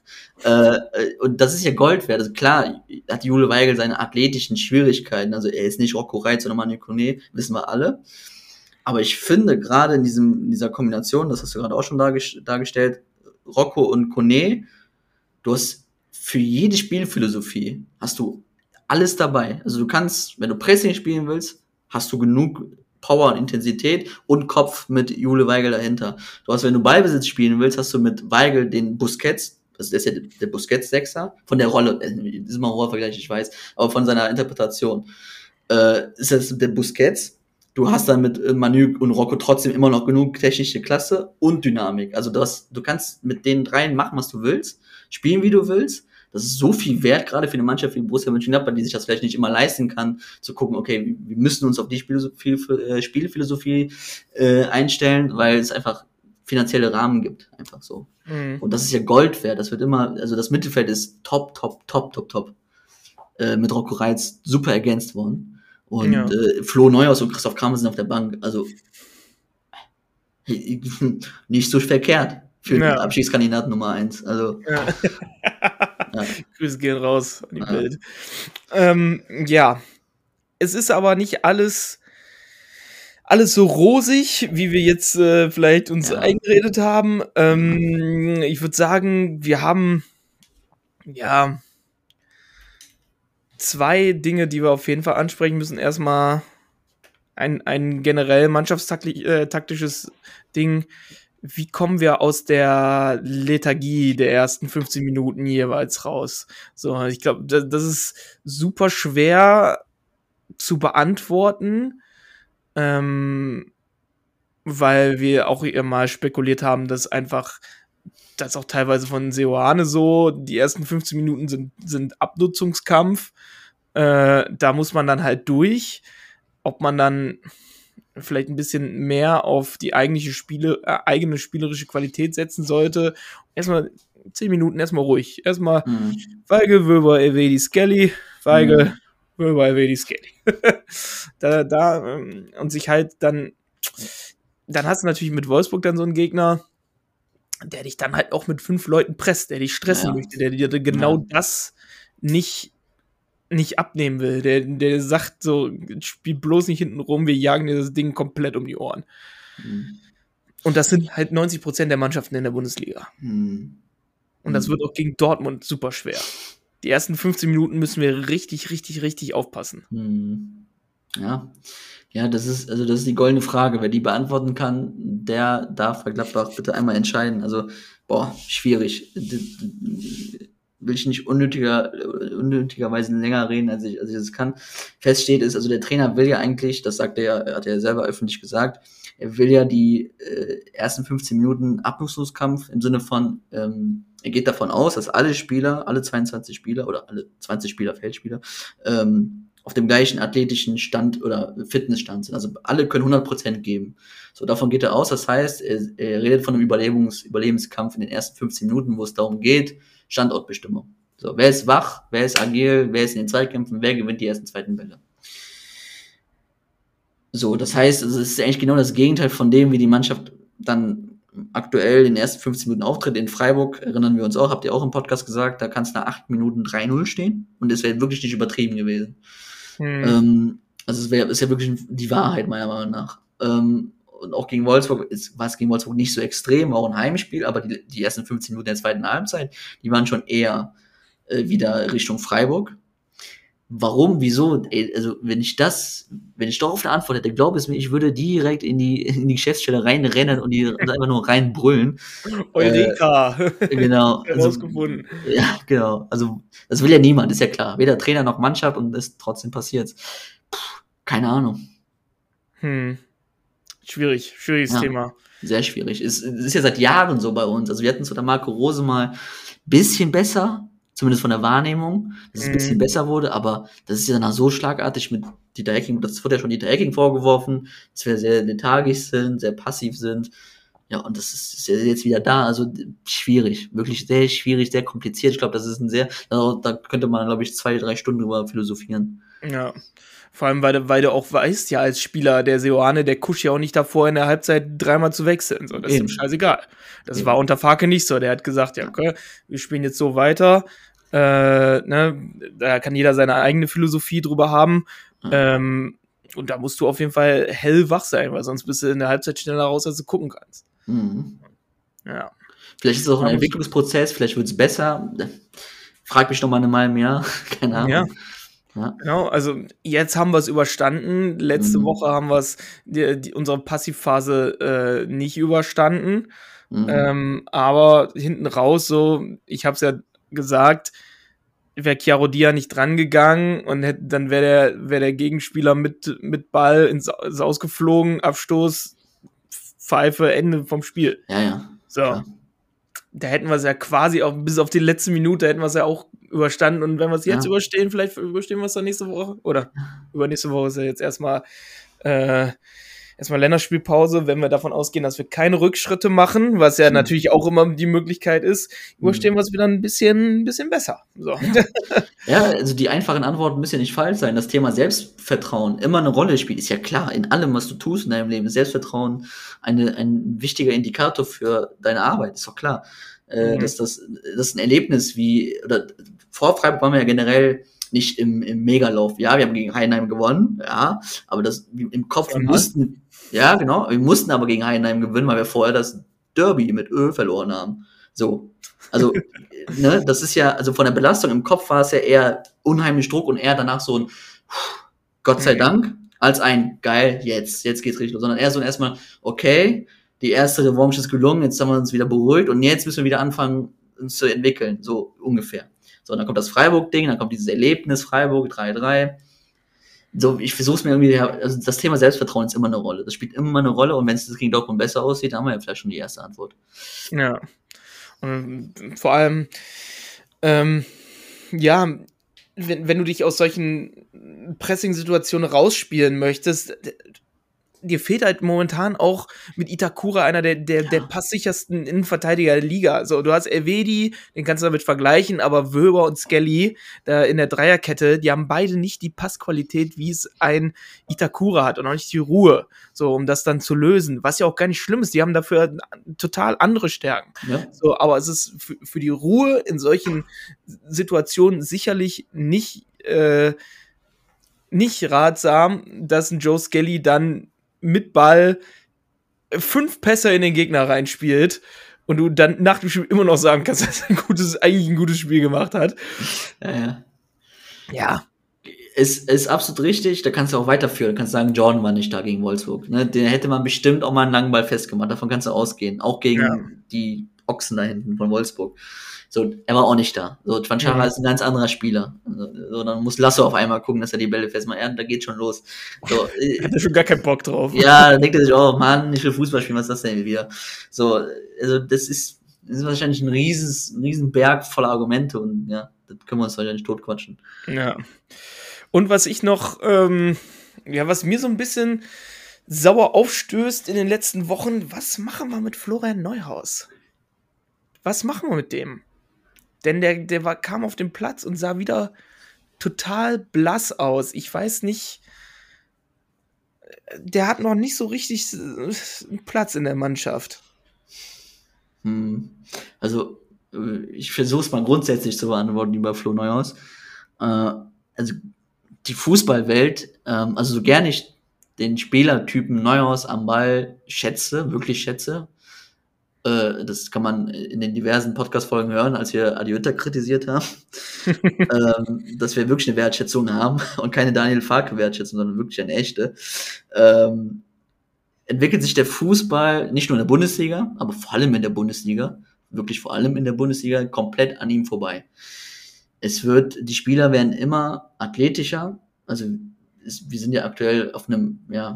Und das ist ja Gold wert. Also klar hat Jule Weigel seine athletischen Schwierigkeiten. Also er ist nicht Rocco Reitz oder Manu Kone, wissen wir alle. Aber ich finde gerade in dieser Kombination, das hast du gerade auch schon dargestellt, Rocco und Kone, du hast für jede Spielphilosophie hast du alles dabei. Also du kannst, wenn du Pressing spielen willst, hast du genug Power und Intensität und Kopf mit Jule Weigel dahinter. Du hast, wenn du Ballbesitz spielen willst, hast du mit Weigel den Busquets, das ist ja der Busquets-Sechser, von der Rolle, das ist mal ein hoher Vergleich, ich weiß, aber von seiner Interpretation, ist das der Busquets. Du hast dann mit Manu und Rocco trotzdem immer noch genug technische Klasse und Dynamik. Also du kannst mit den dreien machen, was du willst, spielen, wie du willst. Das ist so viel wert, gerade für eine Mannschaft wie Borussia Mönchengladbach, die sich das vielleicht nicht immer leisten kann, zu gucken, okay, wir müssen uns auf die Spielphilosophie einstellen, weil es einfach finanzielle Rahmen gibt, einfach so. Und das ist ja Gold wert. Das wird immer, also das Mittelfeld ist top. Mit Rocco Reitz super ergänzt worden. Und Flo Neuhaus und Christoph Kramer sind auf der Bank. Also nicht so verkehrt für den Abstiegskandidaten Nummer 1. Also Grüße gehen raus an die Bild. Es ist aber nicht alles so rosig, wie wir jetzt vielleicht uns eingeredet haben. Ich würde sagen, wir haben zwei Dinge, die wir auf jeden Fall ansprechen müssen. Erstmal ein generell mannschaftstaktisches Ding. Wie kommen wir aus der Lethargie der ersten 15 Minuten jeweils raus? So, ich glaube, das ist super schwer zu beantworten. weil wir auch mal spekuliert haben, dass auch teilweise von Seoane so, die ersten 15 Minuten sind Abnutzungskampf. Da muss man dann halt durch. Ob man dann vielleicht ein bisschen mehr auf die eigene spielerische Qualität setzen sollte. Erstmal 10 Minuten erstmal ruhig. Erstmal Weigel, Wöber, Elvedi, Skelly. Weigel, Wöber, Elvedi, Skelly. Und sich halt dann hast du natürlich mit Wolfsburg dann so einen Gegner, der dich dann halt auch mit 5 Leuten presst, der dich stressen möchte, der dir genau das nicht abnehmen will, der sagt so, spiel bloß nicht hinten rum, wir jagen dir das Ding komplett um die Ohren. Und das sind halt 90% der Mannschaften in der Bundesliga. Und das wird auch gegen Dortmund super schwer. Die ersten 15 Minuten müssen wir richtig, richtig, richtig aufpassen. Ja, das ist die goldene Frage. Wer die beantworten kann, der darf bei Gladbach bitte einmal entscheiden. Also, schwierig. Will ich nicht unnötigerweise länger reden, als ich das kann. Feststeht ist, also der Trainer will ja eigentlich, das hat er ja selber öffentlich gesagt, er will ja die ersten 15 Minuten Abnutzungskampf im Sinne von, er geht davon aus, dass alle 22 Spieler oder alle 20 Spieler, Feldspieler, auf dem gleichen athletischen Stand oder Fitnessstand sind. Also alle können 100% geben. So, davon geht er aus. Das heißt, er redet von einem Überlebenskampf in den ersten 15 Minuten, wo es darum geht, Standortbestimmung. So, wer ist wach, wer ist agil, wer ist in den Zweikämpfen, wer gewinnt die ersten, zweiten Bälle. So, das heißt, es ist eigentlich genau das Gegenteil von dem, wie die Mannschaft dann aktuell in den ersten 15 Minuten auftritt. In Freiburg, erinnern wir uns auch, habt ihr auch im Podcast gesagt, da kann es nach 8 Minuten 3-0 stehen und es wäre wirklich nicht übertrieben gewesen. Also ist ja wirklich die Wahrheit, meiner Meinung nach. Und auch gegen Wolfsburg war es gegen Wolfsburg nicht so extrem, war auch ein Heimspiel, aber die ersten 15 Minuten der zweiten Halbzeit, die waren schon eher wieder Richtung Freiburg. Warum, wieso? Also wenn ich darauf eine Antwort hätte, glaube es mir, ich würde direkt in die Geschäftsstelle reinrennen und einfach nur reinbrüllen. Eureka! Genau. Herausgefunden. Ja, genau. Also das will ja niemand, ist ja klar. Weder Trainer noch Mannschaft und es trotzdem passiert. Keine Ahnung. Schwieriges Thema. Sehr schwierig. Es ist ja seit Jahren so bei uns. Also wir hatten es unter Marco Rose mal ein bisschen besser, zumindest von der Wahrnehmung, dass es ein bisschen besser wurde, aber das ist ja danach so schlagartig mit Dieter Hecking, das wurde ja schon Dieter Hecking vorgeworfen, dass wir sehr lethargisch sind, sehr passiv sind. Ja, und das ist ja jetzt wieder da, also schwierig, wirklich sehr schwierig, sehr kompliziert. Ich glaube, das ist da könnte man, glaube ich, 2-3 Stunden drüber philosophieren. Ja, vor allem, weil du auch weißt, ja, als Spieler, der Seoane, der kuscht ja auch nicht davor, in der Halbzeit 3-mal zu wechseln. So, das ist ihm scheißegal. Das war unter Farke nicht so. Der hat gesagt, ja, okay, wir spielen jetzt so weiter. Da kann jeder seine eigene Philosophie drüber haben. Und da musst du auf jeden Fall hellwach sein, weil sonst bist du in der Halbzeit schneller raus, als du gucken kannst. Ja. Vielleicht ist es auch ein Entwicklungsprozess, vielleicht wird es besser. Frag mich noch mal eine im Jahr. Keine Ahnung. Ja. Genau, also jetzt haben wir es überstanden. Letzte Woche haben wir es unsere Passivphase nicht überstanden. Aber hinten raus so, ich habe es ja gesagt, wäre Chiarodia nicht dran gegangen und dann wäre der Gegenspieler mit Ball ins Ausgeflogen, Abstoß, Pfeife, Ende vom Spiel. Ja. So. Klar. Da hätten wir es ja quasi auch bis auf die letzte Minute hätten wir es ja auch überstanden und wenn wir es jetzt überstehen, vielleicht überstehen wir es dann nächste Woche oder übernächste Woche ist ja jetzt erstmal Länderspielpause, wenn wir davon ausgehen, dass wir keine Rückschritte machen, was ja natürlich auch immer die Möglichkeit ist, überstehen wir es wieder ein bisschen besser. So. Ja, also die einfachen Antworten müssen ja nicht falsch sein. Das Thema Selbstvertrauen immer eine Rolle spielt, ist ja klar. In allem, was du tust in deinem Leben, Selbstvertrauen ein wichtiger Indikator für deine Arbeit, ist doch klar. Dass das ein Erlebnis oder vor Freiburg waren wir ja generell nicht im Megalauf. Ja, wir haben gegen Heidenheim gewonnen, ja, aber das im Kopf, wir mussten aber gegen Heidenheim gewinnen, weil wir vorher das Derby mit Ö verloren haben. So. Also, das ist ja, also von der Belastung im Kopf war es ja eher unheimlich Druck und eher danach so ein Gott sei Dank, als ein geil, jetzt geht's richtig los, sondern eher so erstmal, okay, die erste Revanche ist gelungen, jetzt haben wir uns wieder beruhigt und jetzt müssen wir wieder anfangen, uns zu entwickeln, so ungefähr. So, dann kommt das Freiburg-Ding, dann kommt dieses Erlebnis Freiburg 3-3. so, ich versuche es mir irgendwie, also das Thema Selbstvertrauen ist immer eine Rolle. Das spielt immer eine Rolle und wenn es gegen Dortmund besser aussieht, dann haben wir ja vielleicht schon die erste Antwort. Ja. Und vor allem, ja, wenn du dich aus solchen Pressing-Situationen rausspielen möchtest, dir fehlt halt momentan auch mit Itakura einer der passsichersten Innenverteidiger der Liga. Also du hast Elvedi, den kannst du damit vergleichen, aber Wöber und Skelly da in der Dreierkette, die haben beide nicht die Passqualität, wie es ein Itakura hat und auch nicht die Ruhe, so um das dann zu lösen, was ja auch gar nicht schlimm ist. Die haben dafür total andere Stärken. Ja. So, aber es ist für die Ruhe in solchen Situationen sicherlich nicht ratsam, dass ein Joe Skelly dann mit Ball 5 Pässe in den Gegner reinspielt und du dann nach dem Spiel immer noch sagen kannst, dass er eigentlich ein gutes Spiel gemacht hat. Ja. Ist absolut richtig, da kannst du auch weiterführen. Du kannst sagen, Jordan war nicht da gegen Wolfsburg. Ne? Den hätte man bestimmt auch mal einen langen Ball festgemacht. Davon kannst du ausgehen. Auch gegen die Ochsen da hinten von Wolfsburg. So, er war auch nicht da. So, Schwanchara ist ein ganz anderer Spieler. So, dann muss Lasso auf einmal gucken, dass er die Bälle festmacht. Ja, da geht schon los. So, hat er schon gar keinen Bock drauf. Ja, dann denkt er sich, oh Mann, ich will Fußball spielen, was ist das denn wieder? So, also das ist wahrscheinlich ein riesen Berg voller Argumente und ja, das können wir uns wahrscheinlich totquatschen. Ja. Und was ich noch, was mir so ein bisschen sauer aufstößt in den letzten Wochen, was machen wir mit Florian Neuhaus? Was machen wir mit dem? Denn der kam auf den Platz und sah wieder total blass aus. Ich weiß nicht, der hat noch nicht so richtig einen Platz in der Mannschaft. Also, ich versuche es mal grundsätzlich zu beantworten über Flo Neuhaus. Also, die Fußballwelt, also so gerne ich den Spielertypen Neuhaus am Ball wirklich schätze, das kann man in den diversen Podcast-Folgen hören, als wir Adi Hütter kritisiert haben, dass wir wirklich eine Wertschätzung haben und keine Daniel Farke-Wertschätzung, sondern wirklich eine echte. Entwickelt sich der Fußball nicht nur in der Bundesliga, aber vor allem in der Bundesliga, wirklich vor allem in der Bundesliga, komplett an ihm vorbei. Die Spieler werden immer athletischer, also wir sind ja aktuell auf einem,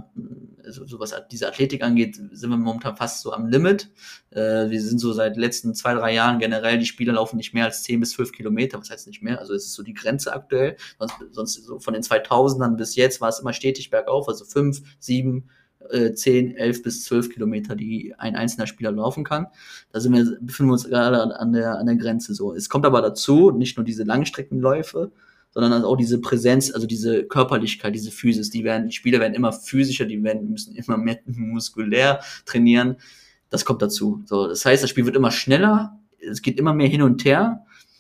also was diese Athletik angeht, sind wir momentan fast so am Limit. Wir sind so seit den letzten 2-3 Jahren generell, die Spieler laufen nicht mehr als 10 bis 12 Kilometer, was heißt nicht mehr, also es ist so die Grenze aktuell, sonst so von den 2000ern bis jetzt war es immer stetig bergauf, also 5, 7, 10, 11 bis 12 Kilometer, die ein einzelner Spieler laufen kann. Befinden wir uns gerade an der Grenze so. Es kommt aber dazu, nicht nur diese Langstreckenläufe, sondern auch diese Präsenz, also diese Körperlichkeit, diese Physis, die Spieler werden immer physischer, müssen immer mehr muskulär trainieren. Das kommt dazu. So, das heißt, das Spiel wird immer schneller, es geht immer mehr hin und her.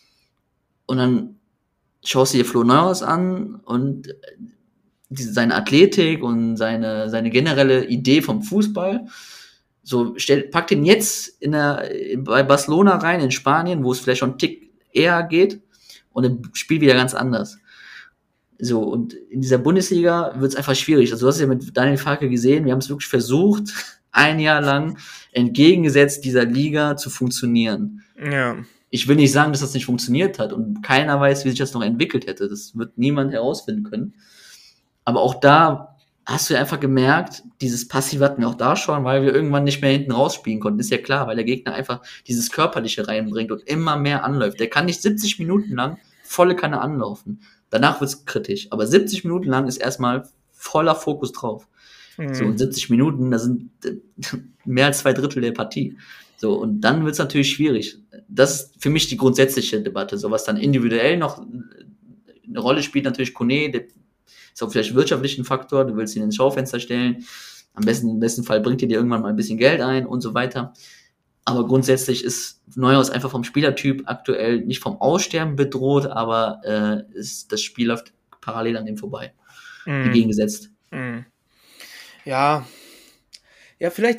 Und dann schaust du dir Flo Neuhaus an und seine Athletik und seine generelle Idee vom Fußball. So, packt ihn jetzt bei Barcelona rein, in Spanien, wo es vielleicht schon einen Tick eher geht. Und dann spielt wieder ganz anders. So, und in dieser Bundesliga wird es einfach schwierig. Also du hast ja mit Daniel Farke gesehen, wir haben es wirklich versucht, ein Jahr lang entgegengesetzt dieser Liga zu funktionieren. Ja. Ich will nicht sagen, dass das nicht funktioniert hat und keiner weiß, wie sich das noch entwickelt hätte. Das wird niemand herausfinden können. Aber auch da hast du ja einfach gemerkt, dieses Passive hatten wir auch da schon, weil wir irgendwann nicht mehr hinten rausspielen konnten. Ist ja klar, weil der Gegner einfach dieses Körperliche reinbringt und immer mehr anläuft. Der kann nicht 70 Minuten lang volle Kanne anlaufen. Danach wird's kritisch. Aber 70 Minuten lang ist erstmal voller Fokus drauf. So, und 70 Minuten, das sind mehr als 2/3 der Partie. So, und dann wird's natürlich schwierig. Das ist für mich die grundsätzliche Debatte. So, was dann individuell noch eine Rolle spielt, natürlich Kone, der ist auch vielleicht wirtschaftlich ein Faktor, du willst ihn ins Schaufenster stellen, im besten Fall bringt er dir irgendwann mal ein bisschen Geld ein und so weiter. Aber grundsätzlich ist Neuhaus einfach vom Spielertyp aktuell nicht vom Aussterben bedroht, aber das Spiel läuft parallel an dem vorbei. Entgegengesetzt. Ja, vielleicht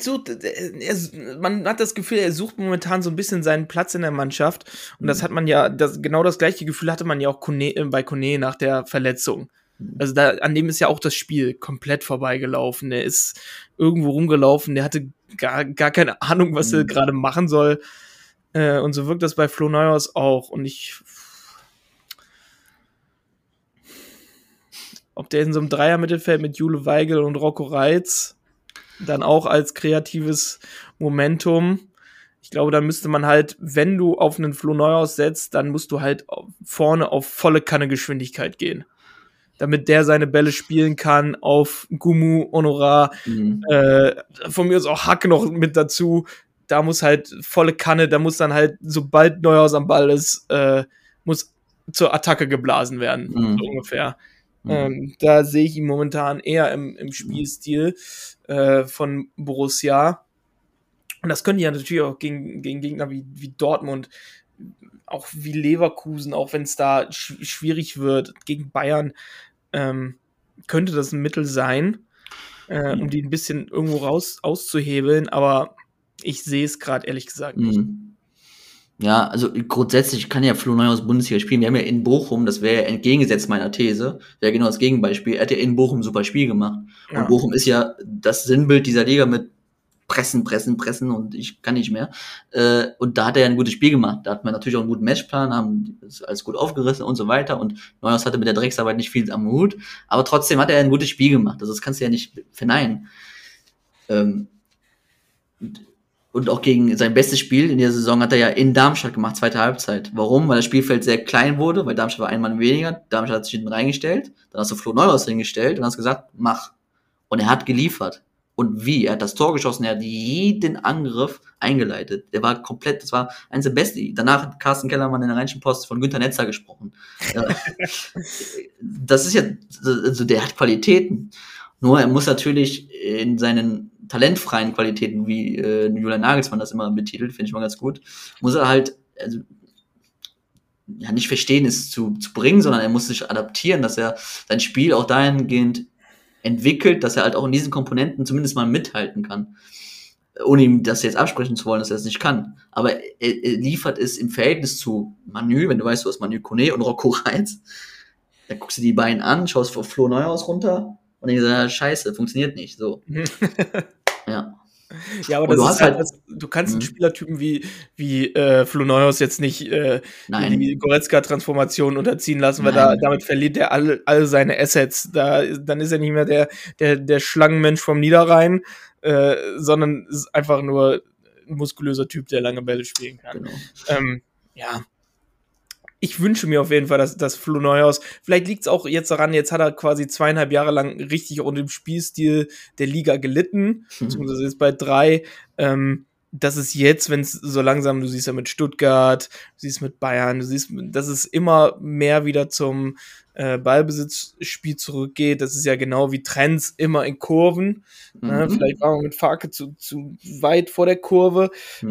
man hat das Gefühl, er sucht momentan so ein bisschen seinen Platz in der Mannschaft. Und das hat man ja, genau das gleiche Gefühl hatte man ja auch bei Kone nach der Verletzung. Also an dem ist ja auch das Spiel komplett vorbeigelaufen. Der ist irgendwo rumgelaufen, der hatte gar keine Ahnung, was er gerade machen soll. Und so wirkt das bei Flo Neuhaus auch. Und ob der in so einem Dreier-Mittelfeld mit Jule Weigel und Rocco Reitz dann auch als kreatives Momentum. Ich glaube, dann müsste man halt, wenn du auf einen Flo Neuhaus setzt, dann musst du halt vorne auf volle Kanne Geschwindigkeit gehen. Damit der seine Bälle spielen kann auf Gumu, Honorar, von mir aus auch Hack noch mit dazu. Da muss halt volle Kanne, da muss dann halt, sobald Neuhaus am Ball ist, muss zur Attacke geblasen werden, so ungefähr. Da sehe ich ihn momentan eher im Spielstil von Borussia. Und das können die ja natürlich auch gegen Gegner wie Dortmund, auch wie Leverkusen, auch wenn es da schwierig wird, gegen Bayern, könnte das ein Mittel sein, um die ein bisschen irgendwo auszuhebeln, aber ich sehe es gerade ehrlich gesagt nicht. Ja, also grundsätzlich kann ja Flo Neuhaus Bundesliga spielen. Wir haben ja in Bochum, das wäre ja entgegengesetzt meiner These, wäre genau das Gegenbeispiel. Er hat ja in Bochum ein super Spiel gemacht. Ja. Und Bochum ist ja das Sinnbild dieser Liga mit Pressen und ich kann nicht mehr. Und da hat er ja ein gutes Spiel gemacht. Da hat man natürlich auch einen guten Matchplan, haben das alles gut aufgerissen und so weiter. Und Neuhaus hatte mit der Drecksarbeit nicht viel am Hut. Aber trotzdem hat er ein gutes Spiel gemacht. Also das kannst du ja nicht verneinen. Und auch gegen sein bestes Spiel in der Saison hat er ja in Darmstadt gemacht, zweite Halbzeit. Warum? Weil das Spielfeld sehr klein wurde, weil Darmstadt war ein Mann weniger. Darmstadt hat sich hinten reingestellt. Dann hast du Flo Neuhaus hingestellt und hast gesagt, mach. Und er hat geliefert. Und wie? Er hat das Tor geschossen, er hat jeden Angriff eingeleitet. Der war komplett, das war eines der besten. Danach hat Carsten Kellermann in der Rheinischen Post von Günther Netzer gesprochen. Das ist ja, also der hat Qualitäten. Nur er muss natürlich in seinen talentfreien Qualitäten, wie Julian Nagelsmann das immer betitelt, finde ich mal ganz gut, muss er halt, also, ja, nicht verstehen, es zu bringen, sondern er muss sich adaptieren, dass er sein Spiel auch dahingehend entwickelt, dass er halt auch in diesen Komponenten zumindest mal mithalten kann. Ohne ihm das jetzt absprechen zu wollen, dass er es nicht kann. Aber er liefert es im Verhältnis zu Manu, wenn du weißt, du hast Manu Kone und Rocco Reitz. Da guckst du die beiden an, schaust vor Flo Neuhaus runter und denkst, ja, scheiße, funktioniert nicht. So. Ja. Ja, aber das ist halt, du kannst einen Spielertypen wie Flo Neuhaus jetzt nicht die Goretzka-Transformation unterziehen lassen, weil damit verliert er alle seine Assets. Dann ist er nicht mehr der Schlangenmensch vom Niederrhein, sondern ist einfach nur ein muskulöser Typ, der lange Bälle spielen kann. Genau. Ja. Ich wünsche mir auf jeden Fall, dass Flo Neuhaus, vielleicht liegt es auch jetzt daran, jetzt hat er quasi 2,5 Jahre lang richtig unter dem Spielstil der Liga gelitten, beziehungsweise jetzt bei 3, dass es jetzt, wenn es so langsam, du siehst ja mit Stuttgart, du siehst mit Bayern, du siehst, dass es immer mehr wieder zum Ballbesitzspiel zurückgeht. Das ist ja genau wie Trends immer in Kurven. Ne? Vielleicht waren wir mit Farke zu weit vor der Kurve.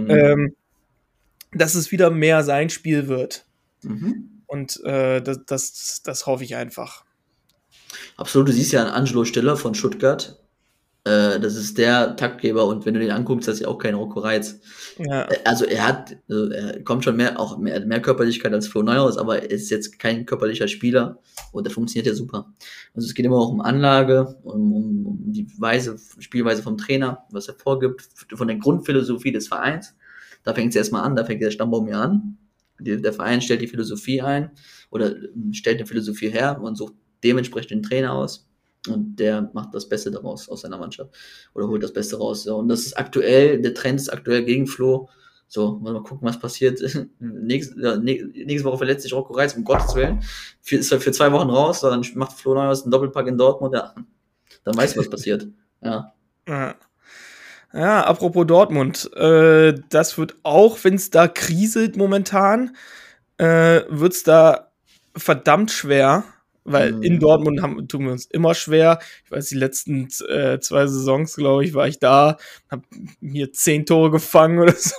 Dass es wieder mehr sein Spiel wird. Und das hoffe ich einfach. Absolut, du siehst ja an Angelo Stiller von Stuttgart, das ist der Taktgeber und wenn du den anguckst, das ist ja auch kein Rocco Reitz. Ja. Also er kommt schon mehr Körperlichkeit als Flo Neuhaus, aber er ist jetzt kein körperlicher Spieler und der funktioniert ja super. Also es geht immer auch um Anlage, um die Spielweise vom Trainer, was er vorgibt, von der Grundphilosophie des Vereins. Da fängt es erstmal an, da fängt der Stammbaum ja an. Der Verein stellt die Philosophie ein oder stellt eine Philosophie her und sucht dementsprechend den Trainer aus und der macht das Beste daraus aus seiner Mannschaft oder holt das Beste raus. Ja. Und das ist aktuell, der Trend ist aktuell gegen Flo. So, mal gucken, was passiert. Nächste Woche verletzt sich Rocco Reitz, um Gottes Willen. Ist er für 2 Wochen raus, dann macht Flo Neuhaus einen Doppelpack in Dortmund. Ja, dann weißt du, was passiert. Ja. Ja, apropos Dortmund, das wird auch, wenn es da kriselt momentan, wird es da verdammt schwer, weil in Dortmund tun wir uns immer schwer. Ich weiß, die letzten 2 Saisons, glaube ich, war ich da, habe mir 10 Tore gefangen oder so.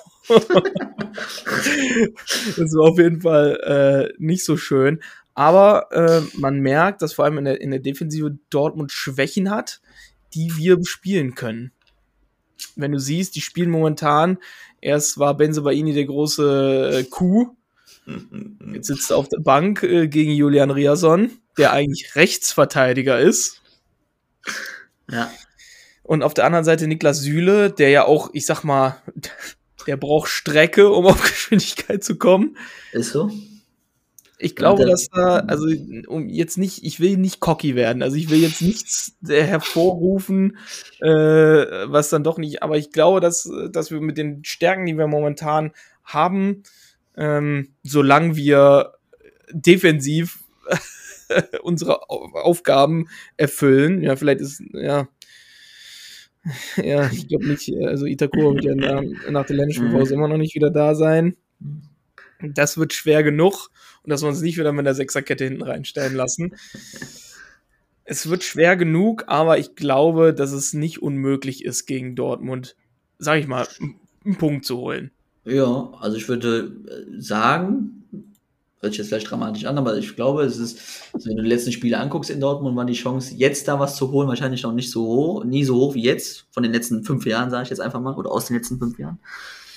Das war auf jeden Fall nicht so schön. Aber man merkt, dass vor allem in der Defensive Dortmund Schwächen hat, die wir bespielen können. Wenn du siehst, die spielen momentan, erst war Bensebaini der große Kuh, jetzt sitzt er auf der Bank gegen Julian Riasson, der eigentlich Rechtsverteidiger ist. Ja. Und auf der anderen Seite Niklas Süle, der ja auch, ich sag mal, der braucht Strecke, um auf Geschwindigkeit zu kommen. Ist so. Ich Da hat glaube, er, dass da, also ich will nicht cocky werden, also ich will jetzt nichts hervorrufen, was dann doch nicht, aber ich glaube, dass wir mit den Stärken, die wir momentan haben, solange wir defensiv unsere Aufgaben erfüllen, ja, vielleicht ist, ja, ja, ich glaube nicht, also Itakura wird ja nach der Länderspielpause immer noch nicht wieder da sein. Das wird schwer genug und dass wir uns nicht wieder mit der Sechserkette hinten reinstellen lassen. Es wird schwer genug, aber ich glaube, dass es nicht unmöglich ist, gegen Dortmund, sag ich mal, einen Punkt zu holen. ja, also ich würde sagen, hört sich jetzt vielleicht dramatisch an, aber ich glaube, es ist, also wenn du die letzten Spiele anguckst in Dortmund, war die Chance, jetzt da was zu holen, wahrscheinlich noch nicht so hoch, nie so hoch wie jetzt, von den letzten 5 Jahren, sage ich jetzt einfach mal, oder aus den letzten 5 Jahren.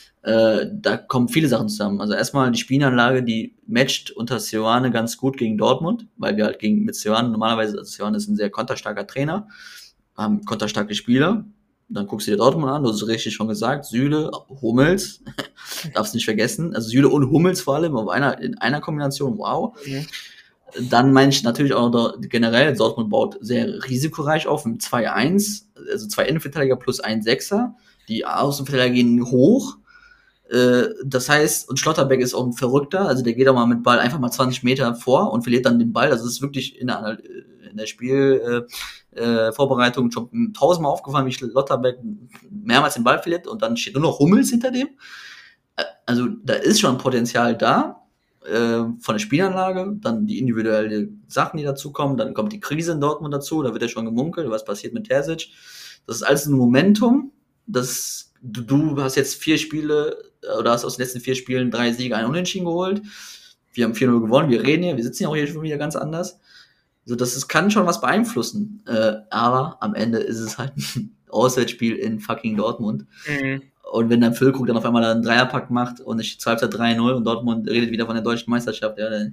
Da kommen viele Sachen zusammen. Also erstmal die Spielanlage, die matcht unter Seoane ganz gut gegen Dortmund, weil wir halt mit Seoane normalerweise, also Seoane ist ein sehr konterstarker Trainer, haben konterstarke Spieler. Dann guckst du dir Dortmund an, du hast es richtig schon gesagt, Süle, Hummels, darfst nicht vergessen, also Süle und Hummels vor allem in einer Kombination, wow. Mhm. Dann meine ich natürlich auch noch generell, Dortmund baut sehr risikoreich auf, im 2-1, also 2 Innenverteidiger plus 1 Sechser, die Außenverteidiger gehen hoch. Das heißt, und Schlotterbeck ist auch ein Verrückter, also der geht auch mal mit Ball einfach mal 20 Meter vor und verliert dann den Ball. Also es ist wirklich in der Spielvorbereitung schon 1000-mal aufgefallen, wie Schlotterbeck mehrmals den Ball verliert und dann steht nur noch Hummels hinter dem. Also da ist schon Potenzial da, von der Spielanlage, dann die individuellen Sachen, die dazukommen, dann kommt die Krise in Dortmund dazu, da wird ja schon gemunkelt, was passiert mit Terzic. Das ist alles ein Momentum, das du hast jetzt 4 Spiele oder hast aus den letzten 4 Spielen 3 Siege, 1 Unentschieden geholt. Wir haben 4-0 gewonnen, wir reden hier, wir sitzen ja auch hier schon wieder ganz anders. So, das kann schon was beeinflussen. Aber am Ende ist es halt ein Auswärtsspiel in fucking Dortmund. Mhm. Und wenn dann Füllkrug dann auf einmal einen Dreierpack macht und ich zur Halbzeit 3-0 und Dortmund redet wieder von der deutschen Meisterschaft, ja, dann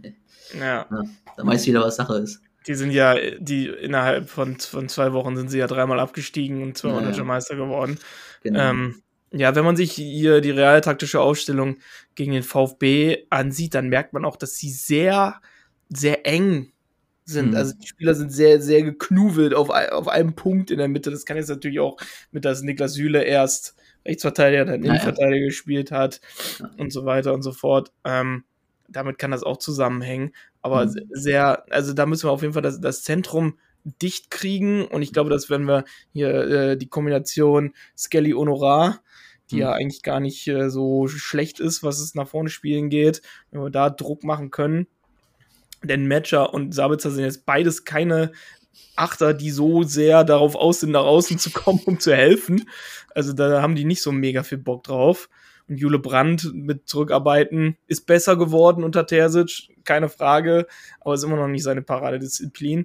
weißt du wieder, was Sache ist. Die sind ja, innerhalb von 2 Wochen sind sie ja 3-mal abgestiegen und 2-mal deutscher Meister geworden. Genau. Ja, wenn man sich hier die realtaktische Aufstellung gegen den VfB ansieht, dann merkt man auch, dass sie sehr, sehr eng sind. Also die Spieler sind sehr, sehr geknuvelt auf einem Punkt in der Mitte. Das kann jetzt natürlich auch mit, dass Niklas Süle erst Rechtsverteidiger, dann Innenverteidiger gespielt hat und so weiter und so fort. Damit kann das auch zusammenhängen. Aber also da müssen wir auf jeden Fall das Zentrum dicht kriegen. Und ich glaube, dass wenn wir hier die Kombination Skelly-Honorar, die ja eigentlich gar nicht so schlecht ist, was es nach vorne spielen geht, wenn wir da Druck machen können. Denn Metscher und Sabitzer sind jetzt beides keine Achter, die so sehr darauf aus sind, nach außen zu kommen, um zu helfen. Also da haben die nicht so mega viel Bock drauf. Und Jule Brandt mit Zurückarbeiten ist besser geworden unter Terzic, keine Frage, aber ist immer noch nicht seine Paradedisziplin.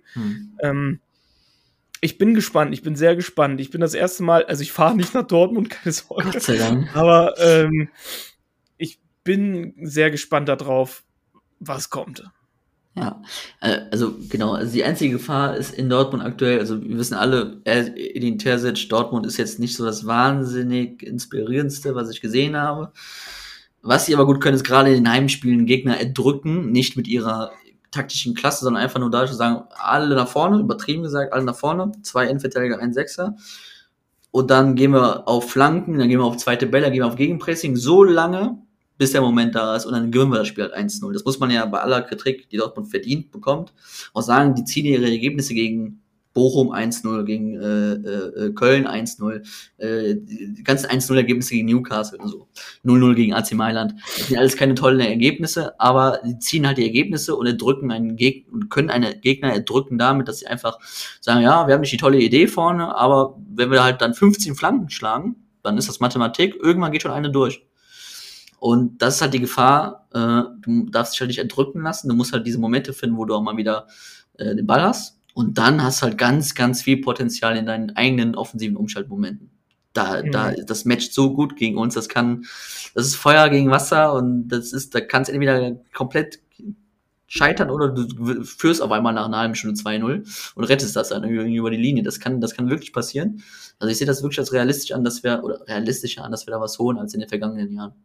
Ich bin gespannt, ich bin sehr gespannt. Ich bin das erste Mal, also ich fahre nicht nach Dortmund, keine Sorge. Gott sei Dank. Aber ich bin sehr gespannt darauf, was kommt. Ja, also genau, also die einzige Gefahr ist in Dortmund aktuell, also wir wissen alle, Edin Terzic, Dortmund ist jetzt nicht so das wahnsinnig inspirierendste, was ich gesehen habe. Was sie aber gut können, ist gerade in den Heimspielen Gegner erdrücken, nicht mit ihrer taktischen Klasse, sondern einfach nur dadurch zu sagen, alle nach vorne, übertrieben gesagt, alle nach vorne, 2 Innenverteidiger, 1 Sechser. Und dann gehen wir auf Flanken, dann gehen wir auf zweite Bälle, gehen wir auf Gegenpressing, so lange, bis der Moment da ist und dann gewinnen wir das Spiel halt 1-0. Das muss man ja bei aller Kritik, die Dortmund verdient bekommt, auch sagen, die ziehen ihre Ergebnisse gegen Bochum 1-0, gegen Köln 1-0, die ganzen 1-0-Ergebnisse gegen Newcastle und so, 0-0 gegen AC Mailand. Das sind alles keine tollen Ergebnisse, aber die ziehen halt die Ergebnisse und erdrücken einen Gegner und können einen Gegner erdrücken damit, dass sie einfach sagen, ja, wir haben nicht die tolle Idee vorne, aber wenn wir halt dann 15 Flanken schlagen, dann ist das Mathematik, irgendwann geht schon eine durch. Und das ist halt die Gefahr, du darfst dich halt nicht erdrücken lassen, du musst halt diese Momente finden, wo du auch mal wieder den Ball hast. Und dann hast du halt ganz, ganz viel Potenzial in deinen eigenen offensiven Umschaltmomenten. Das matcht so gut gegen uns, das ist Feuer gegen Wasser und da kann es entweder komplett scheitern oder du führst auf einmal nach einer halben Stunde 2-0 und rettest das dann irgendwie über die Linie. Das kann wirklich passieren. Also ich sehe das wirklich als realistischer an, dass wir da was holen als in den vergangenen Jahren.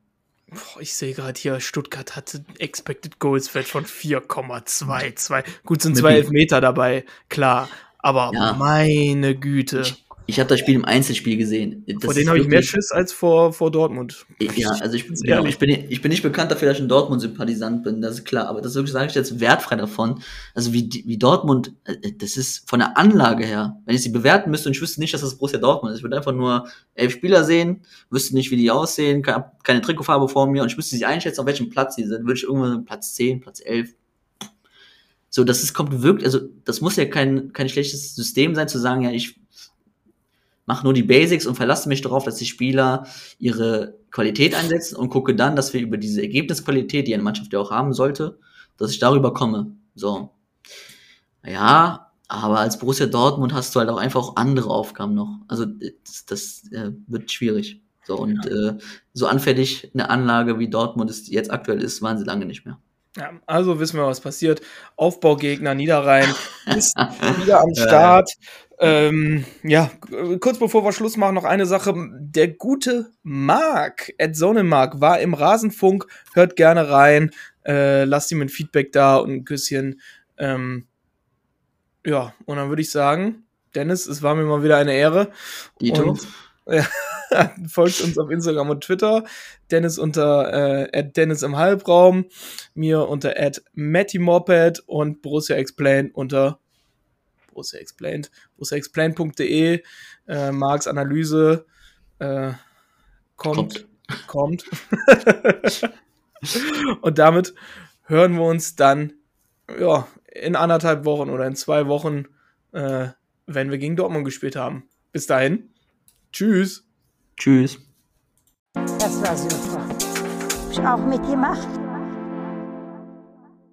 Ich sehe gerade hier, Stuttgart hatte Expected Goals Wert von 4,22. Gut, sind 2 Elfmeter dabei, klar. Aber Ja. meine Güte. Ich habe das Spiel im Einzelspiel gesehen. Vor denen habe ich mehr Schiss als vor Dortmund. Ja, also ich Ganz bin ehrlich. nicht bekannt dafür, dass ich ein Dortmund-Sympathisant bin, das ist klar, aber das wirklich sage ich jetzt wertfrei davon. Also wie Dortmund, das ist von der Anlage her, wenn ich sie bewerten müsste und ich wüsste nicht, dass das Borussia Dortmund ist, ich würde einfach nur 11 Spieler sehen, wüsste nicht, wie die aussehen, keine Trikotfarbe vor mir und ich müsste sie einschätzen, auf welchem Platz sie sind, würde ich irgendwann Platz 10, Platz 11. So, kommt wirklich, also das muss ja kein schlechtes System sein, zu sagen, ja, ich mach nur die Basics und verlasse mich darauf, dass die Spieler ihre Qualität einsetzen und gucke dann, dass wir über diese Ergebnisqualität, die eine Mannschaft ja auch haben sollte, dass ich darüber komme. So. Ja, aber als Borussia Dortmund hast du halt auch einfach andere Aufgaben noch. Also das wird schwierig. So, und so anfällig eine Anlage wie Dortmund es jetzt aktuell ist, waren sie lange nicht mehr. Ja, also wissen wir, was passiert. Aufbaugegner Niederrhein ist wieder am Start. Kurz bevor wir Schluss machen, noch eine Sache. Der gute Marc, @Sonnemark, war im Rasenfunk. Hört gerne rein. Lasst ihm ein Feedback da und ein Küsschen. Und dann würde ich sagen, Dennis, es war mir mal wieder eine Ehre. Dito. Und folgt uns auf Instagram und Twitter. Dennis unter @Dennis im Halbraum, mir unter @MattyMoped und Borussia Explained unter Borussia Explained, borussiaexplained.de. Marks Analyse kommt. Und damit hören wir uns dann in 1,5 Wochen oder in 2 Wochen, wenn wir gegen Dortmund gespielt haben. Bis dahin. Tschüss. Tschüss. Das war super. Hab ich auch mitgemacht.